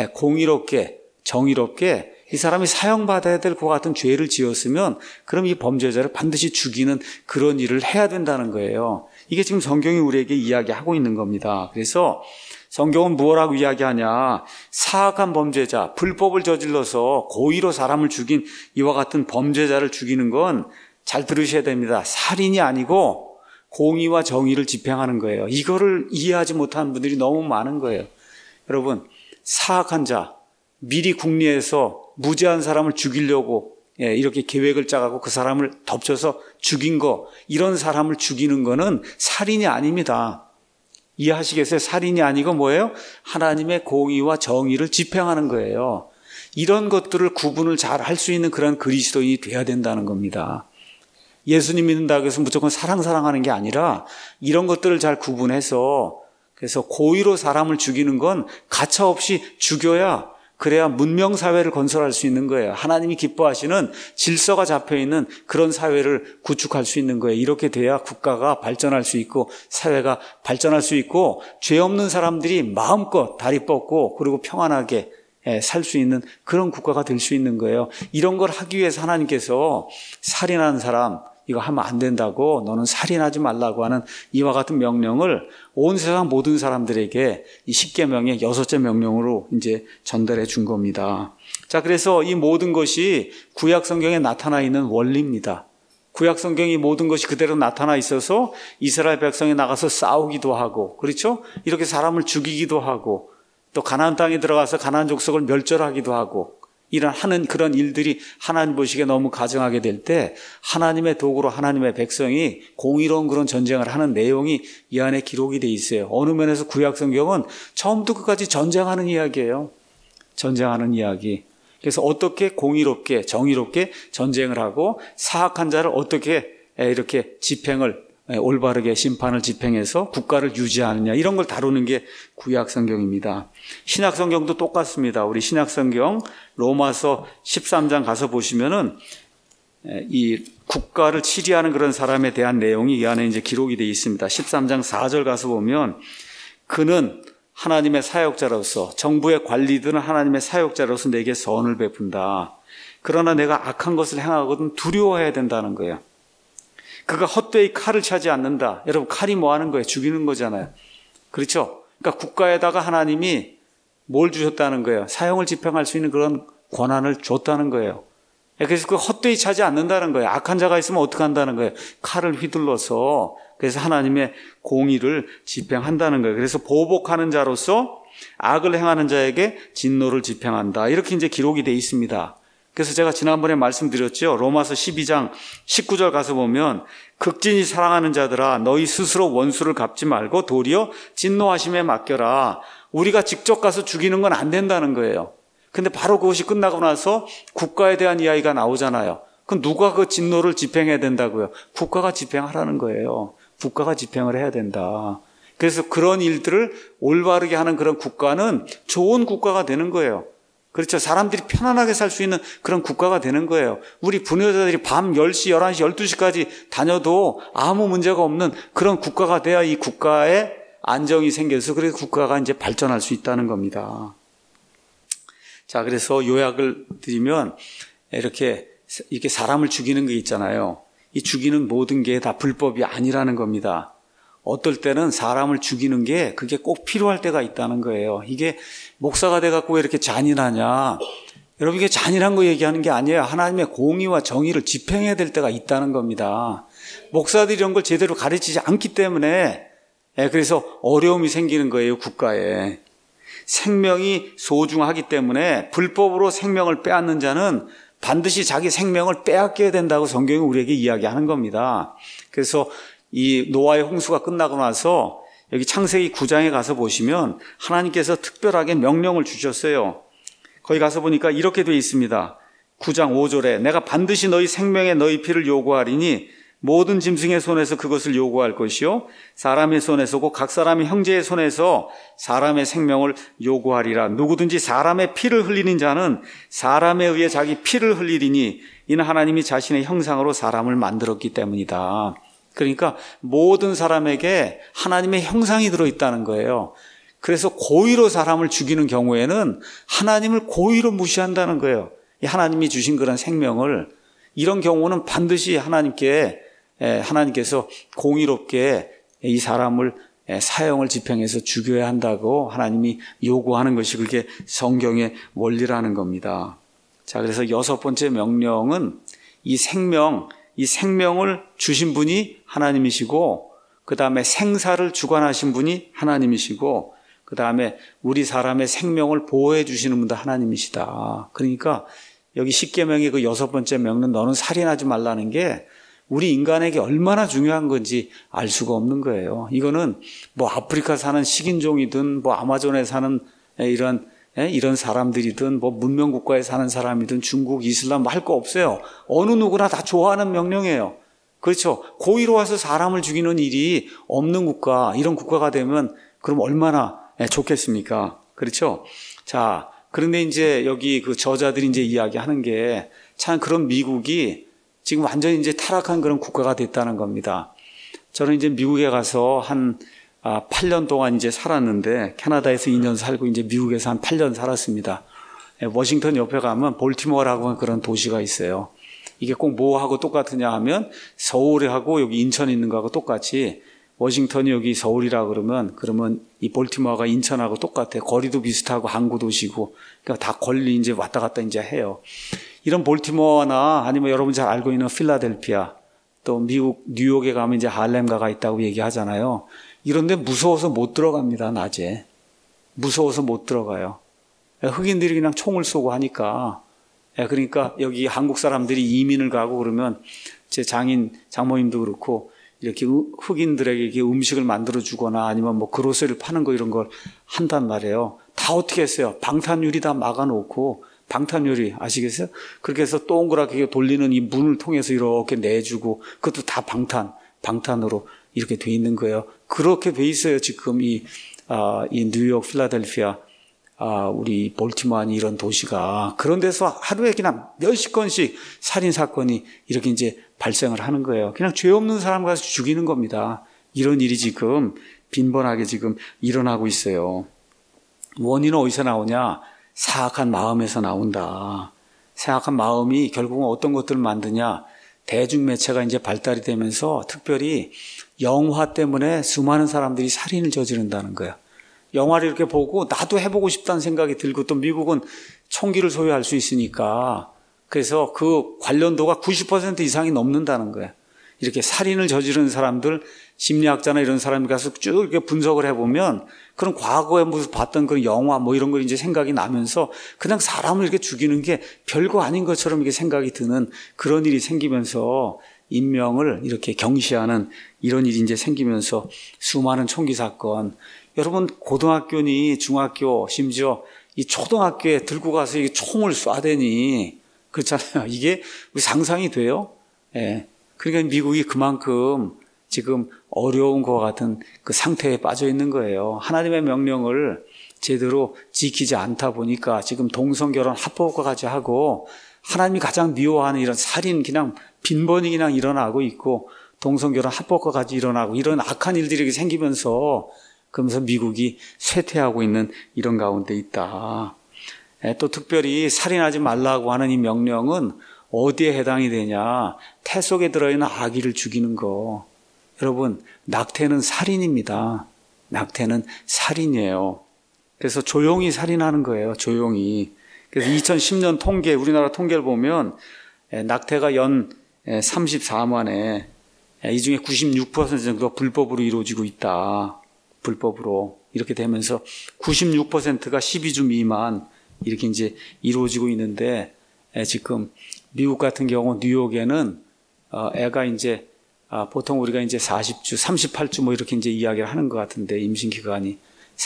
공의롭게 정의롭게 이 사람이 사형받아야 될 것 같은 죄를 지었으면 그럼 이 범죄자를 반드시 죽이는 그런 일을 해야 된다는 거예요. 이게 지금 성경이 우리에게 이야기하고 있는 겁니다. 그래서 성경은 무엇라고 이야기하냐? 사악한 범죄자, 불법을 저질러서 고의로 사람을 죽인 이와 같은 범죄자를 죽이는 건 잘 들으셔야 됩니다. 살인이 아니고 공의와 정의를 집행하는 거예요. 이거를 이해하지 못하는 분들이 너무 많은 거예요. 여러분, 사악한 자, 미리 궁리해서 무죄한 사람을 죽이려고 이렇게 계획을 짜가고 그 사람을 덮쳐서 죽인 거, 이런 사람을 죽이는 거는 살인이 아닙니다. 이해하시겠어요? 살인이 아니고 뭐예요? 하나님의 공의와 정의를 집행하는 거예요. 이런 것들을 구분을 잘 할 수 있는 그런 그리스도인이 돼야 된다는 겁니다. 예수님 믿는다고 해서 무조건 사랑하는 게 아니라 이런 것들을 잘 구분해서 그래서 고의로 사람을 죽이는 건 가차없이 죽여야 그래야 문명사회를 건설할 수 있는 거예요. 하나님이 기뻐하시는 질서가 잡혀있는 그런 사회를 구축할 수 있는 거예요. 이렇게 돼야 국가가 발전할 수 있고 사회가 발전할 수 있고 죄 없는 사람들이 마음껏 다리 뻗고 그리고 평안하게 살 수 있는 그런 국가가 될 수 있는 거예요. 이런 걸 하기 위해서 하나님께서 살인하는 사람 이거 하면 안 된다고 너는 살인하지 말라고 하는 이와 같은 명령을 온 세상 모든 사람들에게 이 10계명의 6째 명령으로 이제 전달해 준 겁니다. 자, 그래서 이 모든 것이 구약 성경에 나타나 있는 원리입니다. 구약 성경이 모든 것이 그대로 나타나 있어서 이스라엘 백성이 나가서 싸우기도 하고, 그렇죠? 이렇게 사람을 죽이기도 하고, 또 가나안 땅에 들어가서 가나안 족속을 멸절하기도 하고, 하는 그런 일들이 하나님 보시기에 너무 가증하게 될 때 하나님의 도구로 하나님의 백성이 공의로운 그런 전쟁을 하는 내용이 이 안에 기록이 돼 있어요. 어느 면에서 구약 성경은 처음부터 끝까지 전쟁하는 이야기예요. 전쟁하는 이야기. 그래서 어떻게 공의롭게 정의롭게 전쟁을 하고 사악한 자를 어떻게 이렇게 집행을 올바르게 심판을 집행해서 국가를 유지하느냐 이런 걸 다루는 게 구약 성경입니다. 신약 성경도 똑같습니다. 우리 신약 성경 로마서 13장 가서 보시면은 이 국가를 치리하는 그런 사람에 대한 내용이 이 안에 이제 기록이 되어 있습니다. 13장 4절 가서 보면 그는 하나님의 사역자로서 정부의 관리들은 하나님의 사역자로서 내게 선을 베푼다. 그러나 내가 악한 것을 행하거든 두려워해야 된다는 거예요. 그가 헛되이 칼을 차지 않는다. 여러분 칼이 뭐 하는 거예요? 죽이는 거잖아요. 그렇죠? 그러니까 국가에다가 하나님이 뭘 주셨다는 거예요? 사형을 집행할 수 있는 그런 권한을 줬다는 거예요. 그래서 그 헛되이 차지 않는다는 거예요. 악한 자가 있으면 어떻게 한다는 거예요? 칼을 휘둘러서 그래서 하나님의 공의를 집행한다는 거예요. 그래서 보복하는 자로서 악을 행하는 자에게 진노를 집행한다. 이렇게 이제 기록이 되어 있습니다. 그래서 제가 지난번에 말씀드렸죠. 로마서 12장 19절 가서 보면 극진히 사랑하는 자들아 너희 스스로 원수를 갚지 말고 도리어 진노하심에 맡겨라. 우리가 직접 가서 죽이는 건 안 된다는 거예요. 근데 바로 그것이 끝나고 나서 국가에 대한 이야기가 나오잖아요. 그럼 누가 그 진노를 집행해야 된다고요? 국가가 집행하라는 거예요. 국가가 집행을 해야 된다. 그래서 그런 일들을 올바르게 하는 그런 국가는 좋은 국가가 되는 거예요. 그렇죠. 사람들이 편안하게 살 수 있는 그런 국가가 되는 거예요. 우리 분여자들이 밤 10시, 11시, 12시까지 다녀도 아무 문제가 없는 그런 국가가 돼야 이 국가에 안정이 생겨서 그래서 국가가 이제 발전할 수 있다는 겁니다. 자, 그래서 요약을 드리면 이렇게 사람을 죽이는 게 있잖아요. 이 죽이는 모든 게 다 불법이 아니라는 겁니다. 어떨 때는 사람을 죽이는 게 그게 꼭 필요할 때가 있다는 거예요. 이게 목사가 돼갖고 왜 이렇게 잔인하냐. 여러분 이게 잔인한 거 얘기하는 게 아니에요. 하나님의 공의와 정의를 집행해야 될 때가 있다는 겁니다. 목사들이 이런 걸 제대로 가르치지 않기 때문에 그래서 어려움이 생기는 거예요. 국가에. 생명이 소중하기 때문에 불법으로 생명을 빼앗는 자는 반드시 자기 생명을 빼앗겨야 된다고 성경이 우리에게 이야기하는 겁니다. 그래서 이 노아의 홍수가 끝나고 나서 여기 창세기 9장에 가서 보시면 하나님께서 특별하게 명령을 주셨어요. 거기 가서 보니까 이렇게 되어 있습니다. 9장 5절에 내가 반드시 너희 생명에 너희 피를 요구하리니 모든 짐승의 손에서 그것을 요구할 것이요 사람의 손에서고 각 사람의 형제의 손에서 사람의 생명을 요구하리라. 누구든지 사람의 피를 흘리는 자는 사람에 의해 자기 피를 흘리리니 이는 하나님이 자신의 형상으로 사람을 만들었기 때문이다. 그러니까 모든 사람에게 하나님의 형상이 들어있다는 거예요. 그래서 고의로 사람을 죽이는 경우에는 하나님을 고의로 무시한다는 거예요. 하나님이 주신 그런 생명을 이런 경우는 반드시 하나님께서 공의롭게 이 사람을 사형을 집행해서 죽여야 한다고 하나님이 요구하는 것이 그게 성경의 원리라는 겁니다. 자, 그래서 6번째 명령은 이 생명을 주신 분이 하나님이시고 그 다음에 생사를 주관하신 분이 하나님이시고 그 다음에 우리 사람의 생명을 보호해 주시는 분도 하나님이시다. 그러니까 여기 십계명의 그 6번째 명령 너는 살인하지 말라는 게 우리 인간에게 얼마나 중요한 건지 알 수가 없는 거예요. 이거는 뭐 아프리카 사는 식인종이든 뭐 아마존에 사는 이런 사람들이든 뭐 문명국가에 사는 사람이든 중국, 이슬람 할 거 없어요. 어느 누구나 다 좋아하는 명령이에요. 그렇죠. 고의로 와서 사람을 죽이는 일이 없는 국가, 이런 국가가 되면 그럼 얼마나 좋겠습니까? 그렇죠. 자, 그런데 이제 여기 그 저자들이 이제 이야기하는 게 참 그런 미국이 지금 완전히 이제 타락한 그런 국가가 됐다는 겁니다. 저는 이제 미국에 가서 한 8년 동안 이제 살았는데 캐나다에서 2년 살고 이제 미국에서 한 8년 살았습니다. 워싱턴 옆에 가면 볼티모어라고 하는 그런 도시가 있어요. 이게 꼭 뭐하고 똑같으냐 하면 서울하고 여기 인천 있는 거하고 똑같이 워싱턴이 여기 서울이라 그러면 이 볼티모어가 인천하고 똑같아요. 거리도 비슷하고 항구 도시고 그러니까 다 권리 이제 왔다 갔다 이제 해요. 이런 볼티모어나 아니면 여러분 잘 알고 있는 필라델피아 또 미국 뉴욕에 가면 이제 할렘가가 있다고 얘기하잖아요. 이런데 무서워서 못 들어갑니다. 낮에 무서워서 못 들어가요. 흑인들이 그냥 총을 쏘고 하니까 그러니까 여기 한국 사람들이 이민을 가고 그러면 제 장모님도 그렇고 이렇게 흑인들에게 이렇게 음식을 만들어 주거나 아니면 뭐 그로서리를 파는 거 이런 걸 한단 말이에요. 다 어떻게 했어요? 방탄유리 다 막아놓고 방탄유리 아시겠어요? 그렇게 해서 동그랗게 돌리는 이 문을 통해서 이렇게 내주고 그것도 다 방탄으로 이렇게 돼 있는 거예요. 그렇게 돼 있어요. 지금 이 뉴욕, 필라델피아, 우리 볼티모어 이런 도시가 그런 데서 하루에 그냥 몇십 건씩 살인 사건이 이렇게 이제 발생을 하는 거예요. 그냥 죄 없는 사람 가서 죽이는 겁니다. 이런 일이 지금 빈번하게 지금 일어나고 있어요. 원인은 어디서 나오냐? 사악한 마음에서 나온다. 사악한 마음이 결국은 어떤 것들을 만드냐? 대중매체가 이제 발달이 되면서 특별히 영화 때문에 수많은 사람들이 살인을 저지른다는 거예요. 영화를 이렇게 보고 나도 해보고 싶다는 생각이 들고 또 미국은 총기를 소유할 수 있으니까 그래서 그 관련도가 90% 이상이 넘는다는 거예요. 이렇게 살인을 저지르는 사람들, 심리학자나 이런 사람이 가서 쭉 이렇게 분석을 해보면 그런 과거에 무슨 봤던 그런 영화 뭐 이런 거 이제 생각이 나면서 그냥 사람을 이렇게 죽이는 게 별거 아닌 것처럼 이렇게 생각이 드는 그런 일이 생기면서 인명을 이렇게 경시하는 이런 일이 이제 생기면서 수많은 총기 사건. 여러분 고등학교니 중학교 심지어 이 초등학교에 들고 가서 이 총을 쏴대니 그렇잖아요. 이게 상상이 돼요? 예. 그러니까 미국이 그만큼 지금 어려운 것 같은 그 상태에 빠져 있는 거예요. 하나님의 명령을 제대로 지키지 않다 보니까 지금 동성결혼 합법화까지 하고 하나님이 가장 미워하는 이런 살인 그냥 빈번히 그냥 일어나고 있고 동성결혼 합법화까지 일어나고 이런 악한 일들이 생기면서 그러면서 미국이 쇠퇴하고 있는 이런 가운데 있다. 또 특별히 살인하지 말라고 하는 이 명령은 어디에 해당이 되냐? 태 속에 들어있는 아기를 죽이는 거. 여러분, 낙태는 살인입니다. 낙태는 살인이에요. 그래서 조용히 살인하는 거예요. 조용히. 그래서 2010년 통계, 우리나라 통계를 보면 낙태가 연 34만에 이 중에 96% 정도가 불법으로 이루어지고 있다. 불법으로. 이렇게 되면서 96%가 12주 미만 이렇게 이제 이루어지고 있는데 지금 미국 같은 경우 뉴욕에는 애가 이제 보통 우리가 이제 40주, 38주 뭐 이렇게 이제 이야기를 하는 것 같은데 임신 기간이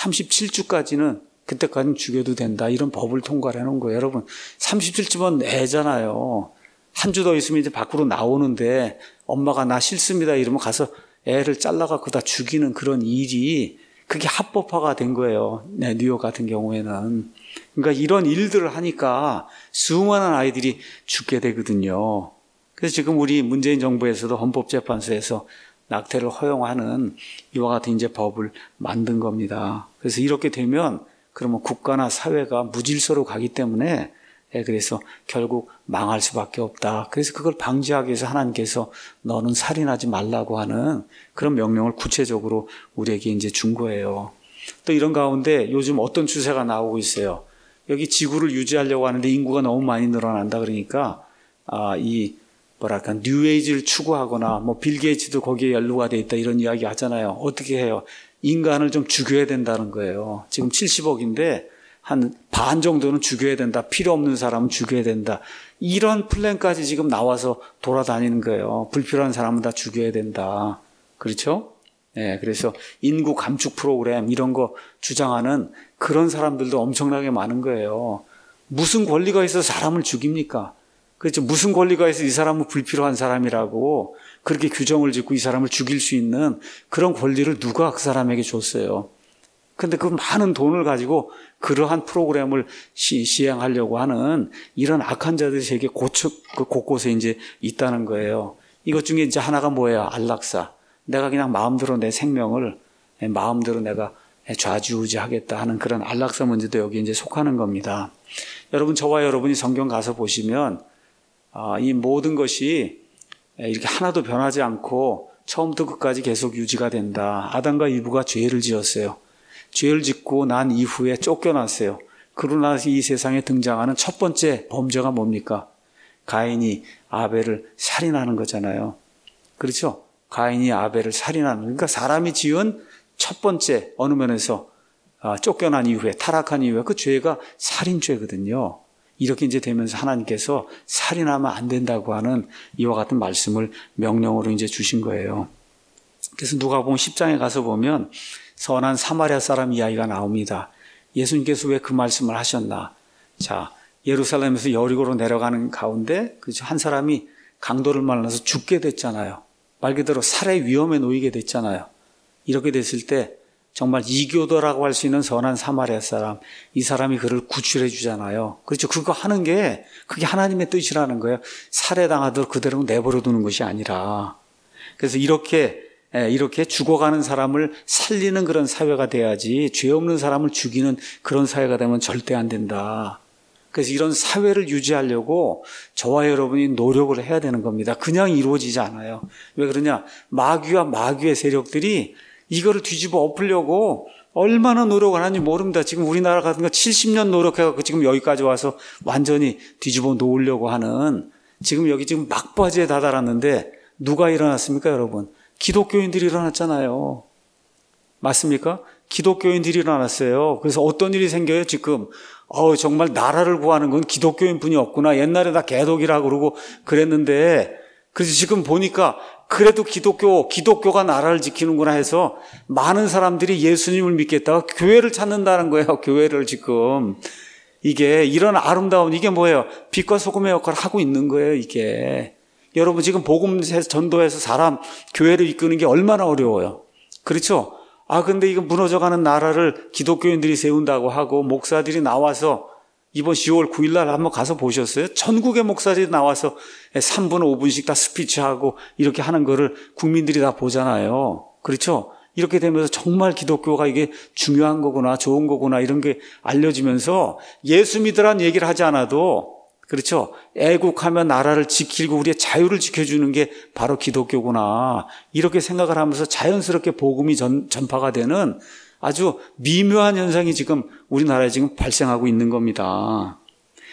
37주까지는 그때까지는 죽여도 된다 이런 법을 통과를 해놓은 거예요. 여러분 37주면 애잖아요. 한 주 더 있으면 이제 밖으로 나오는데 엄마가 나 싫습니다 이러면 가서 애를 잘라갖고 다 죽이는 그런 일이 그게 합법화가 된 거예요. 네, 뉴욕 같은 경우에는. 그러니까 이런 일들을 하니까 수많은 아이들이 죽게 되거든요. 그래서 지금 우리 문재인 정부에서도 헌법재판소에서 낙태를 허용하는 이와 같은 이제 법을 만든 겁니다. 그래서 이렇게 되면 그러면 국가나 사회가 무질서로 가기 때문에 그래서 결국 망할 수밖에 없다. 그래서 그걸 방지하기 위해서 하나님께서 너는 살인하지 말라고 하는 그런 명령을 구체적으로 우리에게 이제 준 거예요. 또 이런 가운데 요즘 어떤 추세가 나오고 있어요. 여기 지구를 유지하려고 하는데 인구가 너무 많이 늘어난다 그러니까 이 뭐랄까 뉴에이지를 추구하거나 뭐 빌 게이츠도 거기에 연루가 돼 있다 이런 이야기 하잖아요. 어떻게 해요? 인간을 좀 죽여야 된다는 거예요. 지금 70억인데 한 반 정도는 죽여야 된다. 필요 없는 사람은 죽여야 된다. 이런 플랜까지 지금 나와서 돌아다니는 거예요. 불필요한 사람은 다 죽여야 된다. 그렇죠? 네, 그래서 인구 감축 프로그램 이런 거 주장하는 그런 사람들도 엄청나게 많은 거예요. 무슨 권리가 있어서 사람을 죽입니까? 그렇죠. 무슨 권리가 있어서 이 사람은 불필요한 사람이라고 그렇게 규정을 짓고 이 사람을 죽일 수 있는 그런 권리를 누가 그 사람에게 줬어요. 근데 그 많은 돈을 가지고 그러한 프로그램을 시행하려고 하는 이런 악한 자들이 세계 곳곳에 이제 있다는 거예요. 이것 중에 이제 하나가 뭐예요? 안락사. 내가 그냥 마음대로 내 생명을 마음대로 내가 좌지우지하겠다 하는 그런 안락사 문제도 여기 이제 속하는 겁니다. 여러분, 저와 여러분이 성경 가서 보시면 이 모든 것이 이렇게 하나도 변하지 않고 처음부터 끝까지 계속 유지가 된다. 아담과 이브가 죄를 지었어요. 죄를 짓고 난 이후에 쫓겨났어요. 그러고 나서 이 세상에 등장하는 첫 번째 범죄가 뭡니까? 가인이 아벨을 살인하는 거잖아요. 그렇죠? 가인이 아벨을 살인하는, 그러니까 사람이 지은 첫 번째 어느 면에서 쫓겨난 이후에, 타락한 이후에 그 죄가 살인죄거든요. 이렇게 이제 되면서 하나님께서 살인하면 안 된다고 하는 이와 같은 말씀을 명령으로 이제 주신 거예요. 그래서 누가복음 10장에 가서 보면 선한 사마리아 사람 이야기가 나옵니다. 예수님께서 왜 그 말씀을 하셨나? 자, 예루살렘에서 여리고로 내려가는 가운데 한 사람이 강도를 만나서 죽게 됐잖아요. 말 그대로 살해 위험에 놓이게 됐잖아요. 이렇게 됐을 때 정말 이교도라고 할 수 있는 선한 사마리아 사람, 이 사람이 그를 구출해 주잖아요. 그렇죠. 그거 하는 게 그게 하나님의 뜻이라는 거예요. 살해당하도록 그대로 내버려 두는 것이 아니라. 그래서 이렇게 죽어가는 사람을 살리는 그런 사회가 돼야지 죄 없는 사람을 죽이는 그런 사회가 되면 절대 안 된다. 그래서 이런 사회를 유지하려고 저와 여러분이 노력을 해야 되는 겁니다. 그냥 이루어지지 않아요. 왜 그러냐? 마귀와 마귀의 세력들이 이거를 뒤집어 엎으려고 얼마나 노력을 하는지 모릅니다. 지금 우리나라 같은 거 70년 노력해갖고 지금 여기까지 와서 완전히 뒤집어 놓으려고 하는, 지금 여기 지금 막바지에 다다랐는데 누가 일어났습니까, 여러분? 기독교인들이 일어났잖아요. 맞습니까? 기독교인들이 일어났어요. 그래서 어떤 일이 생겨요, 지금? 정말 나라를 구하는 건 기독교인 분이 없구나. 옛날에 다 개독이라고 그러고 그랬는데, 그래서 지금 보니까 그래도 기독교가 나라를 지키는구나 해서 많은 사람들이 예수님을 믿겠다가 교회를 찾는다는 거예요. 교회를 지금. 이게 이런 아름다운, 이게 뭐예요? 빛과 소금의 역할을 하고 있는 거예요, 이게. 여러분 지금 복음 전도해서 사람 교회를 이끄는 게 얼마나 어려워요. 그렇죠? 근데 이거 무너져가는 나라를 기독교인들이 세운다고 하고 목사들이 나와서 이번 10월 9일 날 한번 가서 보셨어요? 전국의 목사들이 나와서 3분 5분씩 다 스피치하고 이렇게 하는 거를 국민들이 다 보잖아요. 그렇죠? 이렇게 되면서 정말 기독교가 이게 중요한 거구나, 좋은 거구나 이런 게 알려지면서 예수 믿으라는 얘기를 하지 않아도, 그렇죠? 애국하며 나라를 지키고 우리의 자유를 지켜주는 게 바로 기독교구나. 이렇게 생각을 하면서 자연스럽게 복음이 전파가 되는 아주 미묘한 현상이 지금 우리나라에 지금 발생하고 있는 겁니다.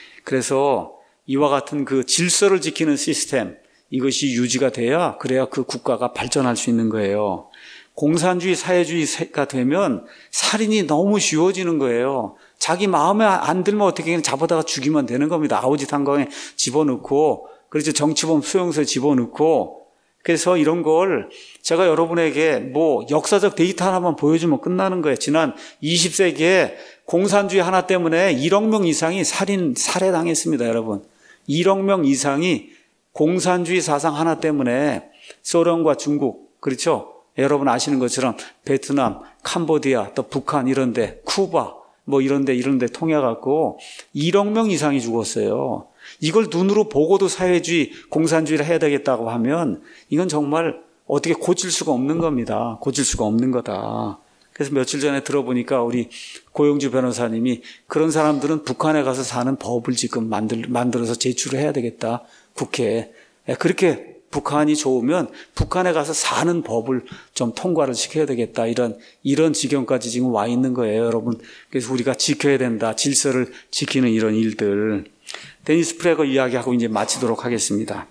그래서 이와 같은 그 질서를 지키는 시스템, 이것이 유지가 돼야, 그래야 그 국가가 발전할 수 있는 거예요. 공산주의, 사회주의가 되면 살인이 너무 쉬워지는 거예요. 자기 마음에 안 들면 어떻게 그냥 잡아다가 죽이면 되는 겁니다. 아우지 탄광에 집어넣고, 그렇죠. 정치범 수용소에 집어넣고. 그래서 이런 걸 제가 여러분에게 역사적 데이터 하나만 보여주면 끝나는 거예요. 지난 20세기에 공산주의 하나 때문에 1억 명 이상이 살해당했습니다, 여러분. 1억 명 이상이 공산주의 사상 하나 때문에 소련과 중국, 그렇죠? 여러분 아시는 것처럼 베트남, 캄보디아, 또 북한 이런데, 쿠바 이런데 통해갖고 1억 명 이상이 죽었어요. 이걸 눈으로 보고도 사회주의, 공산주의를 해야 되겠다고 하면 이건 정말 어떻게 고칠 수가 없는 겁니다. 고칠 수가 없는 거다. 그래서 며칠 전에 들어보니까 우리 고영주 변호사님이 그런 사람들은 북한에 가서 사는 법을 지금 만들어서 제출을 해야 되겠다. 국회에. 그렇게 북한이 좋으면 북한에 가서 사는 법을 좀 통과를 시켜야 되겠다. 이런 지경까지 지금 와 있는 거예요, 여러분. 그래서 우리가 지켜야 된다. 질서를 지키는 이런 일들. 데니스 프레거 이야기하고 이제 마치도록 하겠습니다.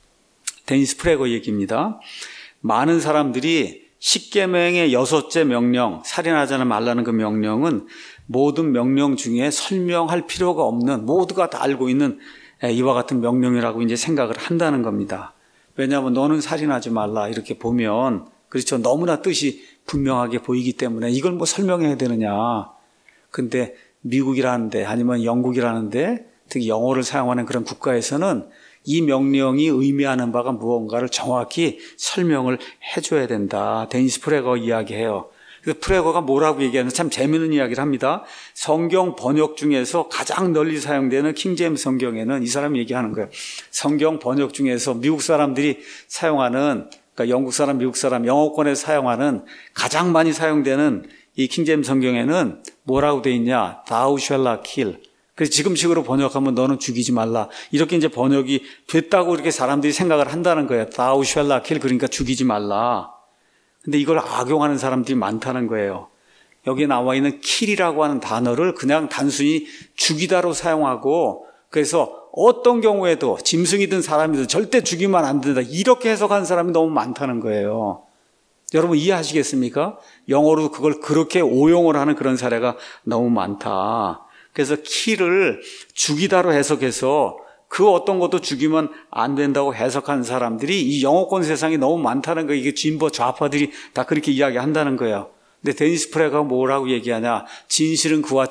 데니스 프레거 얘기입니다. 많은 사람들이 십계명의 6째 명령, 살인하지 말라는 그 명령은 모든 명령 중에 설명할 필요가 없는, 모두가 다 알고 있는 이와 같은 명령이라고 이제 생각을 한다는 겁니다. 왜냐하면 너는 살인하지 말라 이렇게 보면, 그렇죠, 너무나 뜻이 분명하게 보이기 때문에 이걸 설명해야 되느냐. 근데 미국이라는데 아니면 영국이라는데 특히 영어를 사용하는 그런 국가에서는 이 명령이 의미하는 바가 무언가를 정확히 설명을 해줘야 된다. 데니스 프레거 이야기해요. 그래서 프레거가 뭐라고 얘기하는지 참 재미있는 이야기를 합니다. 성경 번역 중에서 가장 널리 사용되는 킹제임스 성경에는 이 사람이 얘기하는 거예요. 성경 번역 중에서 미국 사람들이 사용하는, 그러니까 영국 사람, 미국 사람, 영어권에서 사용하는 가장 많이 사용되는 이 킹제임스 성경에는 뭐라고 돼 있냐? Thou shalt not kill. 그래서 지금식으로 번역하면 너는 죽이지 말라. 이렇게 이제 번역이 됐다고 이렇게 사람들이 생각을 한다는 거예요. Thou shalt not kill. 그러니까 죽이지 말라. 근데 이걸 악용하는 사람들이 많다는 거예요. 여기에 나와 있는 kill이라고 하는 단어를 그냥 단순히 죽이다로 사용하고, 그래서 어떤 경우에도 짐승이든 사람이든 절대 죽이면 안 된다. 이렇게 해석하는 사람이 너무 많다는 거예요. 여러분 이해하시겠습니까? 영어로 그걸 그렇게 오용을 하는 그런 사례가 너무 많다. 그래서 kill을 죽이다로 해석해서 그 어떤 것도 죽이면 안 된다고 해석하는 사람들이 이 영어권 세상에 너무 많다는 거예요. 이게 진보 좌파들이 다 그렇게 이야기한다는 거예요. 근데 데니스 프레거가 뭐라고 얘기하냐? 진실은 그와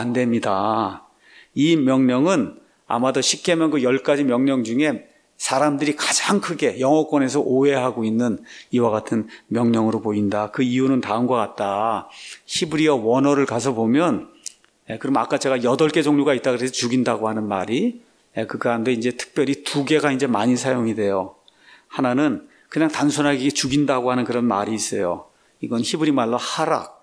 정반대입니다. 이 명령은 아마도 십계명 그 10가지 명령 중에 사람들이 가장 크게 영어권에서 오해하고 있는 이와 같은 명령으로 보인다. 그 이유는 다음과 같다. 히브리어 원어를 가서 보면, 그럼 아까 제가 8개 종류가 있다 그래서 죽인다고 하는 말이, 그 가운데 이제 특별히 2개가 이제 많이 사용이 돼요. 하나는 그냥 단순하게 죽인다고 하는 그런 말이 있어요. 이건 히브리 말로 하락,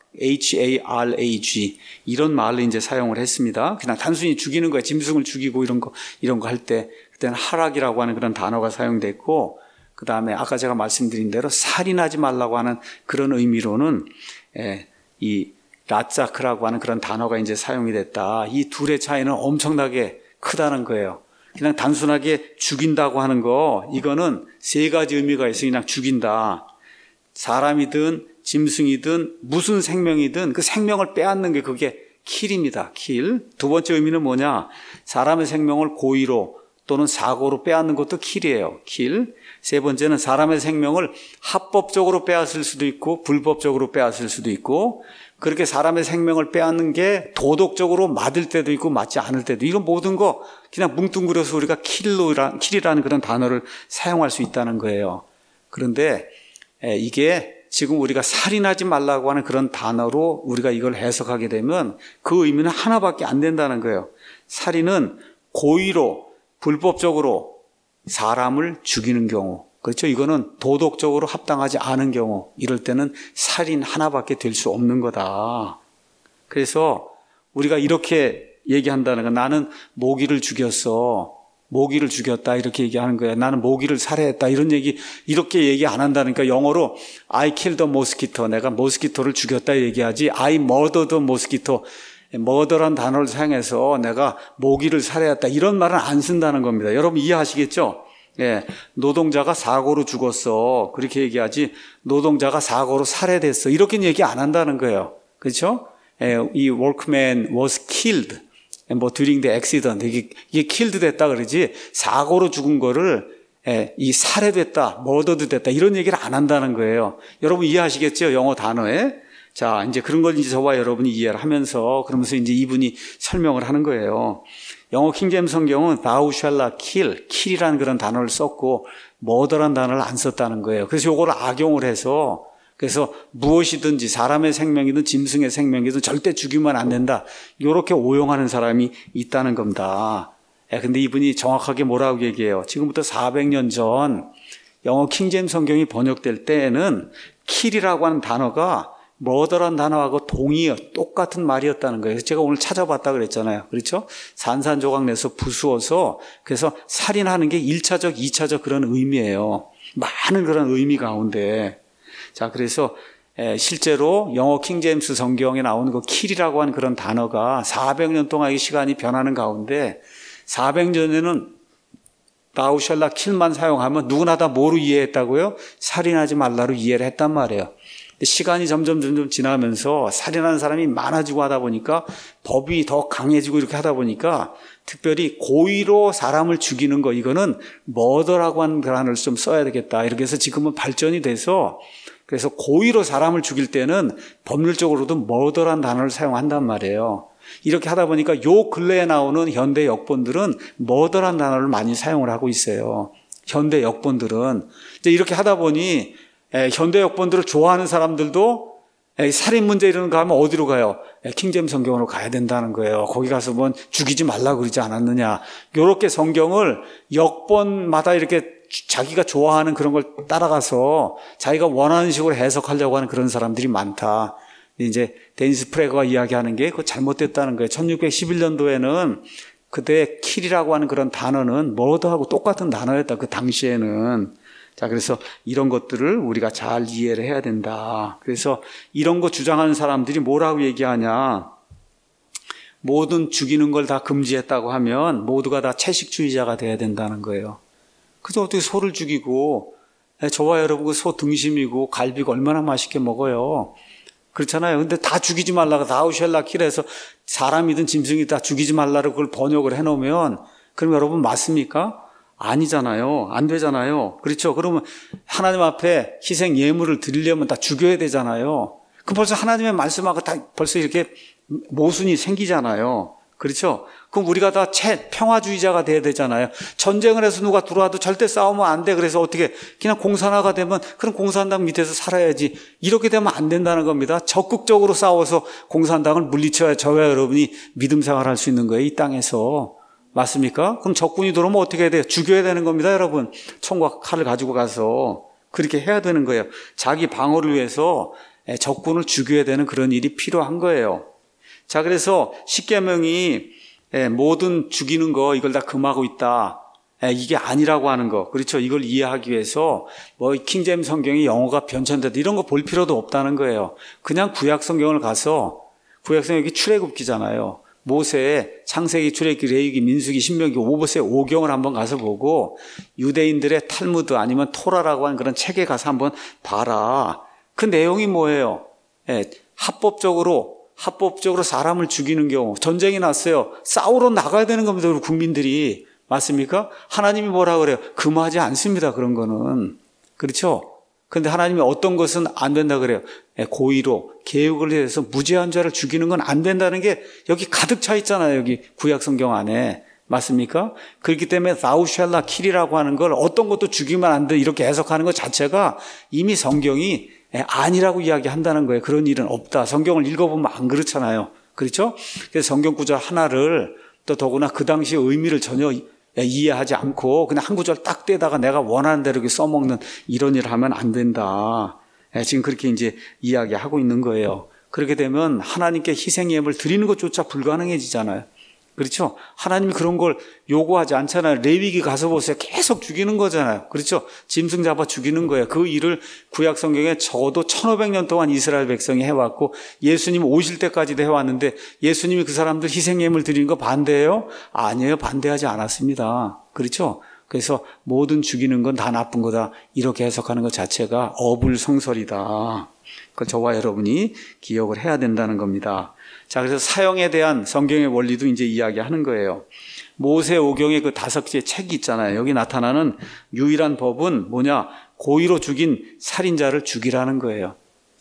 Harag, 이런 말로 이제 사용을 했습니다. 그냥 단순히 죽이는 거예요. 짐승을 죽이고 이런 거 할 때, 그때는 하락이라고 하는 그런 단어가 사용됐고, 그 다음에 아까 제가 말씀드린 대로 살인하지 말라고 하는 그런 의미로는, 이 라짜크라고 하는 그런 단어가 이제 사용이 됐다. 이 둘의 차이는 엄청나게 크다는 거예요. 그냥 단순하게 죽인다고 하는 거, 이거는 세 가지 의미가 있어요. 그냥 죽인다. 사람이든 짐승이든 무슨 생명이든 그 생명을 빼앗는 게 그게 킬입니다. 킬. 두 번째 의미는 뭐냐? 사람의 생명을 고의로 또는 사고로 빼앗는 것도 킬이에요. 킬. 세 번째는 사람의 생명을 합법적으로 빼앗을 수도 있고 불법적으로 빼앗을 수도 있고, 그렇게 사람의 생명을 빼앗는 게 도덕적으로 맞을 때도 있고 맞지 않을 때도, 이런 모든 거 그냥 뭉뚱그려서 우리가 킬이라는 그런 단어를 사용할 수 있다는 거예요. 그런데 이게 지금 우리가 살인하지 말라고 하는 그런 단어로 우리가 이걸 해석하게 되면 그 의미는 하나밖에 안 된다는 거예요. 살인은 고의로 불법적으로 사람을 죽이는 경우, 그렇죠? 이거는 도덕적으로 합당하지 않은 경우, 이럴 때는 살인 하나밖에 될 수 없는 거다. 그래서 우리가 이렇게 얘기한다는 건, 나는 모기를 죽였어, 모기를 죽였다, 이렇게 얘기하는 거야. 나는 모기를 살해했다, 이렇게 얘기 안 한다니까. 영어로 I killed a mosquito, 내가 모스키토를 죽였다 얘기하지, I murdered a mosquito, murder란 단어를 사용해서 내가 모기를 살해했다, 이런 말은 안 쓴다는 겁니다. 여러분 이해하시겠죠? 예, 노동자가 사고로 죽었어, 그렇게 얘기하지, 노동자가 사고로 살해됐어, 이렇게 얘기 안 한다는 거예요. 그렇죠? 이 workman was killed during the accident, 이게 killed 됐다 그러지, 사고로 죽은 거를 이 살해됐다, murdered 됐다, 이런 얘기를 안 한다는 거예요. 여러분 이해하시겠죠? 영어 단어에. 자, 이제 그런 걸 이제 저와 여러분이 이해를 하면서, 그러면서 이제 이분이 설명을 하는 거예요. 영어 킹제임스 성경은 thou shall not kill, kill이라는 그런 단어를 썼고 murder라는 단어를 안 썼다는 거예요. 그래서 요거를 악용을 해서, 그래서 무엇이든지 사람의 생명이든 짐승의 생명이든 절대 죽이면 안 된다, 요렇게 오용하는 사람이 있다는 겁니다. 근데 이분이 정확하게 뭐라고 얘기해요? 지금부터 400년 전 영어 킹제임스 성경이 번역될 때에는 kill이라고 하는 단어가 murder란 단어하고 똑같은 말이었다는 거예요. 제가 오늘 찾아봤다 그랬잖아요. 그렇죠? 산산조각 내서 부수어서, 그래서 살인하는 게 1차적, 2차적 그런 의미예요. 많은 그런 의미 가운데. 자, 그래서 실제로 영어 킹제임스 성경에 나오는 그 kill이라고 하는 그런 단어가 400년 동안 이 시간이 변하는 가운데, 400년에는 thou shall not kill만 사용하면 누구나 다 뭐로 이해했다고요? 살인하지 말라로 이해를 했단 말이에요. 시간이 점점 지나면서 살인하는 사람이 많아지고 하다 보니까, 법이 더 강해지고 이렇게 하다 보니까, 특별히 고의로 사람을 죽이는 거, 이거는 murder라고 하는 단어를 좀 써야 되겠다, 이렇게 해서 지금은 발전이 돼서, 그래서 고의로 사람을 죽일 때는 법률적으로도 murder라는 단어를 사용한단 말이에요. 이렇게 하다 보니까 요 근래에 나오는 현대 역본들은 murder라는 단어를 많이 사용을 하고 있어요. 현대 역본들은. 이제 이렇게 하다 보니 현대 역본들을 좋아하는 사람들도 살인 문제 이런 거 하면 어디로 가요? 킹제임스 성경으로 가야 된다는 거예요. 거기 가서 뭐 죽이지 말라고 그러지 않았느냐. 이렇게 성경을 역본마다 이렇게 자기가 좋아하는 그런 걸 따라가서 자기가 원하는 식으로 해석하려고 하는 그런 사람들이 많다. 이제 데니스 프레거가 이야기하는 게 그거 잘못됐다는 거예요. 1611년도에는 그때 킬이라고 하는 그런 단어는 murder하고 똑같은 단어였다, 그 당시에는. 자, 그래서 이런 것들을 우리가 잘 이해를 해야 된다. 그래서 이런 거 주장하는 사람들이 뭐라고 얘기하냐. 모든 죽이는 걸 다 금지했다고 하면 모두가 다 채식주의자가 돼야 된다는 거예요. 그래서 어떻게 소를 죽이고, 저와 여러분 그 소 등심이고 갈비가 얼마나 맛있게 먹어요. 그렇잖아요. 근데 다 죽이지 말라고 thou shall not kill 해서 사람이든 짐승이든 다 죽이지 말라고 그걸 번역을 해놓으면, 그럼 여러분 맞습니까? 아니잖아요. 안 되잖아요. 그렇죠? 그러면 하나님 앞에 희생 예물을 드리려면 다 죽여야 되잖아요. 그럼 벌써 하나님의 말씀하고 다 벌써 이렇게 모순이 생기잖아요. 그렇죠? 그럼 우리가 다 평화주의자가 돼야 되잖아요. 전쟁을 해서 누가 들어와도 절대 싸우면 안 돼. 그래서 어떻게 그냥 공산화가 되면 그럼 공산당 밑에서 살아야지. 이렇게 되면 안 된다는 겁니다. 적극적으로 싸워서 공산당을 물리쳐야 저와 여러분이 믿음 생활할 수 있는 거예요, 이 땅에서. 맞습니까? 그럼 적군이 들어오면 어떻게 해야 돼요? 죽여야 되는 겁니다, 여러분. 총과 칼을 가지고 가서. 그렇게 해야 되는 거예요. 자기 방어를 위해서 적군을 죽여야 되는 그런 일이 필요한 거예요. 자, 그래서 십계명이 모든 죽이는 거 이걸 다 금하고 있다, 이게 아니라고 하는 거, 그렇죠? 이걸 이해하기 위해서 뭐 킹제임스 성경이 영어가 변천되다 이런 거 볼 필요도 없다는 거예요. 그냥 구약 성경을 가서 구약성경 여기 출애굽기잖아요. 모세의 창세기, 출애굽기, 레위기, 민수기, 신명기, 오보세 5경을 한번 가서 보고 유대인들의 탈무드 아니면 토라라고 하는 그런 책에 가서 한번 봐라. 그 내용이 뭐예요? 합법적으로 사람을 죽이는 경우, 전쟁이 났어요. 싸우러 나가야 되는 겁니다. 우리 국민들이. 맞습니까? 하나님이 뭐라 그래요? 금하지 않습니다. 그런 거는. 그렇죠? 그런데 하나님이 어떤 것은 안 된다 그래요? 고의로 계획을 해서 무죄한 자를 죽이는 건 안 된다는 게 여기 가득 차 있잖아요. 여기 구약 성경 안에. 맞습니까? 그렇기 때문에 thou shalt not kill이라고 하는 걸 어떤 것도 죽이면 안 돼 이렇게 해석하는 것 자체가 이미 성경이 아니라고 이야기한다는 거예요. 그런 일은 없다. 성경을 읽어보면 안 그렇잖아요. 그렇죠? 그래서 성경 구절 하나를 또 더구나 그 당시의 의미를 전혀 이해하지 않고 그냥 한 구절 딱 떼다가 내가 원하는 대로 이렇게 써먹는 이런 일을 하면 안 된다. 지금 그렇게 이제 이야기하고 있는 거예요. 그렇게 되면 하나님께 희생예물 드리는 것조차 불가능해지잖아요. 그렇죠? 하나님이 그런 걸 요구하지 않잖아요. 레위기 가서 보세요. 계속 죽이는 거잖아요. 그렇죠? 짐승 잡아 죽이는 거예요. 그 일을 구약 성경에 적어도 1500년 동안 이스라엘 백성이 해왔고 예수님 오실 때까지도 해왔는데 예수님이 그 사람들 희생예물 드리는 거 반대해요? 아니에요. 반대하지 않았습니다. 그렇죠? 그래서 모든 죽이는 건 다 나쁜 거다. 이렇게 해석하는 것 자체가 어불성설이다. 그걸 저와 여러분이 기억을 해야 된다는 겁니다. 자, 그래서 사형에 대한 성경의 원리도 이제 이야기하는 거예요. 모세 오경의 그 5개의 책이 있잖아요. 여기 나타나는 유일한 법은 뭐냐? 고의로 죽인 살인자를 죽이라는 거예요.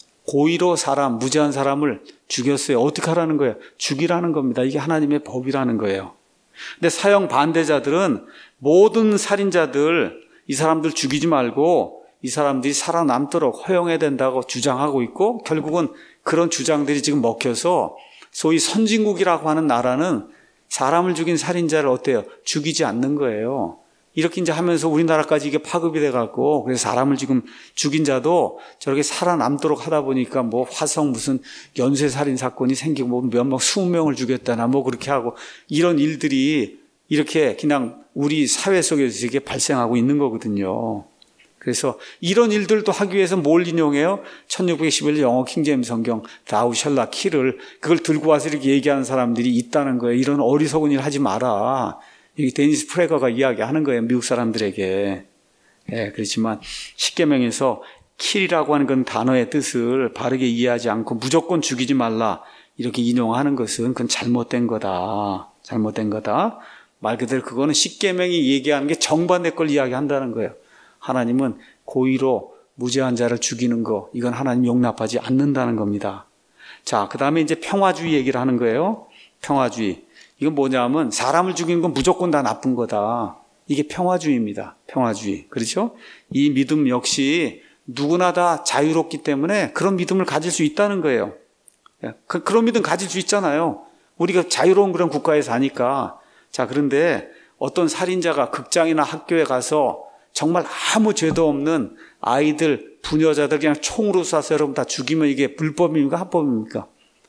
고의로 무죄한 사람을 죽였어요. 어떻게 하라는 거예요? 죽이라는 겁니다. 이게 하나님의 법이라는 거예요. 근데 사형 반대자들은 모든 살인자들, 이 사람들 죽이지 말고 이 사람들이 살아남도록 허용해야 된다고 주장하고 있고 결국은 그런 주장들이 지금 먹혀서 소위 선진국이라고 하는 나라는 사람을 죽인 살인자를 어때요? 죽이지 않는 거예요. 이렇게 이제 하면서 우리나라까지 이게 파급이 돼갖고 그래서 사람을 지금 죽인 자도 저렇게 살아남도록 하다 보니까 뭐 화성 무슨 연쇄살인 사건이 생기고 뭐 몇 명 20명을 죽였다나 뭐 그렇게 하고 이런 일들이 이렇게 그냥 우리 사회 속에서 이게 발생하고 있는 거거든요. 그래서 이런 일들도 하기 위해서 뭘 인용해요? 1611 영어 킹제임스 성경 thou shalt not kill을 그걸 들고 와서 이렇게 얘기하는 사람들이 있다는 거예요. 이런 어리석은 일 하지 마라. 여기 데니스 프레거가 이야기하는 거예요. 미국 사람들에게. 그렇지만 십계명에서 kill이라고 하는 건 단어의 뜻을 바르게 이해하지 않고 무조건 죽이지 말라 이렇게 인용하는 것은 그건 잘못된 거다. 잘못된 거다. 말 그대로 그거는 십계명이 얘기하는 게 정반대 걸 이야기한다는 거예요. 하나님은 고의로 무죄한 자를 죽이는 거 이건 하나님 용납하지 않는다는 겁니다. 자, 그 다음에 이제 평화주의 얘기를 하는 거예요. 평화주의. 이건 뭐냐면 사람을 죽이는 건 무조건 다 나쁜 거다. 이게 평화주의입니다. 평화주의. 그렇죠? 이 믿음 역시 누구나 다 자유롭기 때문에 그런 믿음을 가질 수 있다는 거예요. 그런 믿음 가질 수 있잖아요. 우리가 자유로운 그런 국가에 사니까. 자, 그런데 어떤 살인자가 극장이나 학교에 가서 정말 아무 죄도 없는 아이들, 부녀자들 그냥 총으로 쏴서 여러분 다 죽이면 이게 불법입니까? 합법입니까?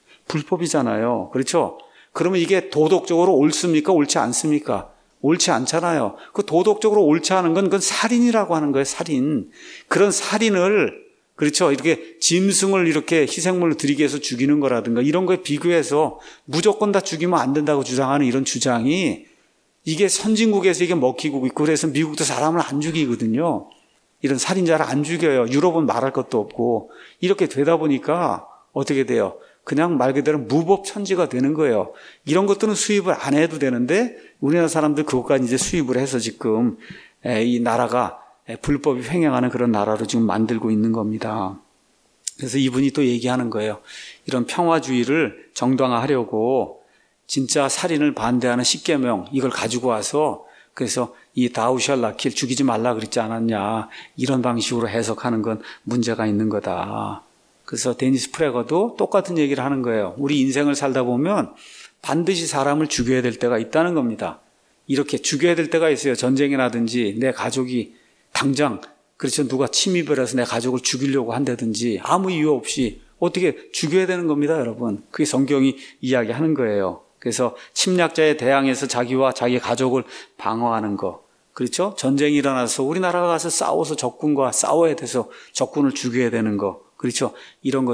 불법이잖아요. 그렇죠? 그러면 이게 도덕적으로 옳습니까? 옳지 않습니까? 옳지 않잖아요. 그 도덕적으로 옳지 않은 건 그건 살인이라고 하는 거예요. 살인. 그런 살인을 그렇죠? 이렇게 짐승을 이렇게 희생물로 드리기 위해서 죽이는 거라든가 이런 거에 비교해서 무조건 다 죽이면 안 된다고 주장하는 이런 주장이 이게 선진국에서 이게 먹히고 있고 그래서 미국도 사람을 안 죽이거든요. 이런 살인자를 안 죽여요. 유럽은 말할 것도 없고 이렇게 되다 보니까 어떻게 돼요? 그냥 말 그대로 무법천지가 되는 거예요. 이런 것들은 수입을 안 해도 되는데 우리나라 사람들 그것까지 이제 수입을 해서 지금 이 나라가 불법이 횡행하는 그런 나라로 지금 만들고 있는 겁니다. 그래서 이분이 또 얘기하는 거예요. 이런 평화주의를 정당화하려고 진짜 살인을 반대하는 십계명 이걸 가지고 와서 그래서 이 thou shalt not kill 죽이지 말라 그랬지 않았냐 이런 방식으로 해석하는 건 문제가 있는 거다. 그래서 데니스 프레거도 똑같은 얘기를 하는 거예요. 우리 인생을 살다 보면 반드시 사람을 죽여야 될 때가 있다는 겁니다. 이렇게 죽여야 될 때가 있어요. 전쟁이라든지 내 가족이 당장 그렇죠 누가 침입을 해서 내 가족을 죽이려고 한다든지 아무 이유 없이 어떻게 죽여야 되는 겁니다. 여러분 그게 성경이 이야기하는 거예요. 그래서 침략자에 대항해서 자기와 자기 가족을 방어하는 거. 그렇죠? 전쟁이 일어나서 우리나라가 가서 싸워서 적군과 싸워야 돼서 적군을 죽여야 되는 거. 그렇죠? 이런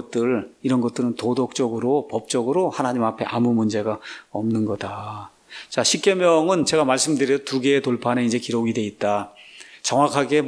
것들은 도덕적으로, 법적으로 하나님 앞에 아무 문제가 없는 거다. 자, 십계명은 제가 말씀드린 2개의 돌판에 이제 기록이 돼 있다. 정확하게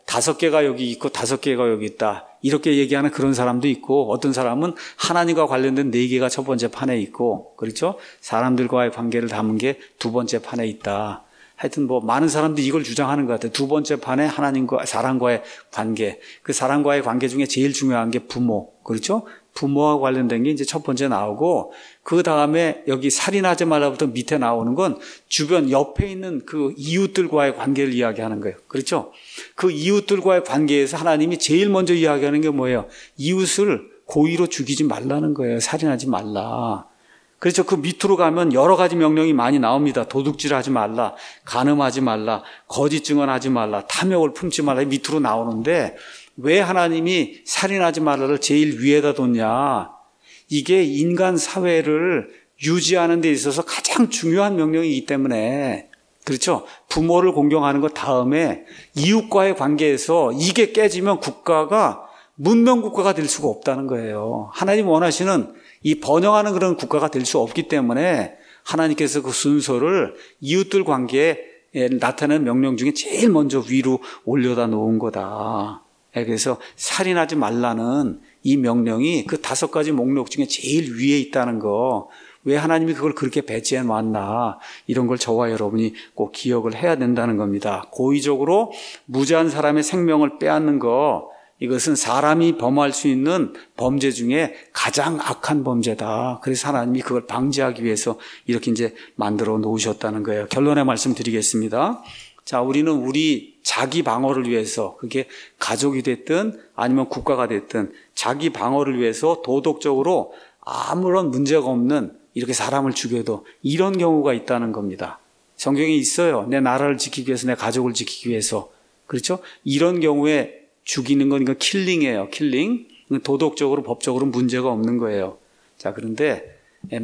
5개가 여기 있고 5개가 여기 있다. 이렇게 얘기하는 그런 사람도 있고, 어떤 사람은 하나님과 관련된 4개가 첫 번째 판에 있고, 그렇죠? 사람들과의 관계를 담은 게 2번째 판에 있다. 하여튼 많은 사람들이 이걸 주장하는 것 같아요. 2번째 판에 하나님과 사람과의 관계, 그 사람과의 관계 중에 제일 중요한 게 부모, 그렇죠? 부모와 관련된 게 이제 첫 번째 나오고, 그 다음에 여기 살인하지 말라부터 밑에 나오는 건 주변 옆에 있는 그 이웃들과의 관계를 이야기하는 거예요. 그렇죠? 그 이웃들과의 관계에서 하나님이 제일 먼저 이야기하는 게 뭐예요? 이웃을 고의로 죽이지 말라는 거예요. 살인하지 말라. 그렇죠. 그 밑으로 가면 여러 가지 명령이 많이 나옵니다. 도둑질하지 말라, 간음하지 말라, 거짓 증언하지 말라, 탐욕을 품지 말라. 밑으로 나오는데 왜 하나님이 살인하지 말라를 제일 위에다 뒀냐? 이게 인간 사회를 유지하는 데 있어서 가장 중요한 명령이기 때문에, 그렇죠? 부모를 공경하는 것 다음에 이웃과의 관계에서 이게 깨지면 국가가 문명 국가가 될 수가 없다는 거예요. 하나님 원하시는 이 번영하는 그런 국가가 될 수 없기 때문에 하나님께서 그 순서를 이웃들 관계에 나타나는 명령 중에 제일 먼저 위로 올려다 놓은 거다. 그래서 살인하지 말라는 이 명령이 그 5가지 목록 중에 제일 위에 있다는 거, 왜 하나님이 그걸 그렇게 배치해 놨나, 이런 걸 저와 여러분이 꼭 기억을 해야 된다는 겁니다. 고의적으로 무죄한 사람의 생명을 빼앗는 거, 이것은 사람이 범할 수 있는 범죄 중에 가장 악한 범죄다. 그래서 하나님이 그걸 방지하기 위해서 이렇게 이제 만들어 놓으셨다는 거예요. 결론의 말씀 드리겠습니다. 자, 우리는 우리 자기 방어를 위해서, 그게 가족이 됐든 아니면 국가가 됐든 자기 방어를 위해서 도덕적으로 아무런 문제가 없는 이렇게 사람을 죽여도 이런 경우가 있다는 겁니다. 성경에 있어요. 내 나라를 지키기 위해서, 내 가족을 지키기 위해서. 그렇죠? 이런 경우에 죽이는 건 이건 킬링이에요. 킬링. 도덕적으로, 법적으로 문제가 없는 거예요. 자, 그런데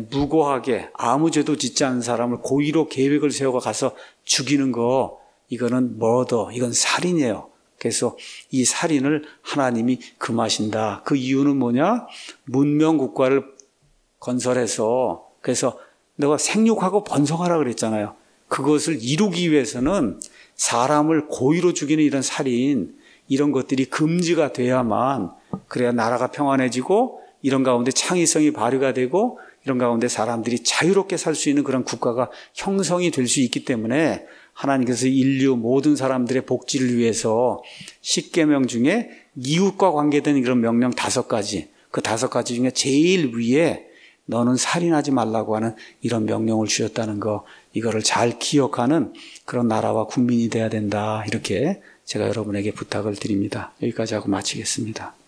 무고하게 아무 죄도 짓지 않은 사람을 고의로 계획을 세워가 가서 죽이는 거, 이거는 머더, 이건 살인이에요. 그래서 이 살인을 하나님이 금하신다. 그 이유는 뭐냐? 문명 국가를 건설해서, 그래서 내가 생육하고 번성하라 그랬잖아요. 그것을 이루기 위해서는 사람을 고의로 죽이는 이런 살인, 이런 것들이 금지가 돼야만, 그래야 나라가 평안해지고 이런 가운데 창의성이 발휘가 되고 이런 가운데 사람들이 자유롭게 살 수 있는 그런 국가가 형성이 될 수 있기 때문에 하나님께서 인류 모든 사람들의 복지를 위해서 10계명 중에 이웃과 관계된 그런 명령 5가지, 그 5가지 중에 제일 위에 너는 살인하지 말라고 하는 이런 명령을 주셨다는 거, 이거를 잘 기억하는 그런 나라와 국민이 돼야 된다. 이렇게 제가 여러분에게 부탁을 드립니다. 여기까지 하고 마치겠습니다.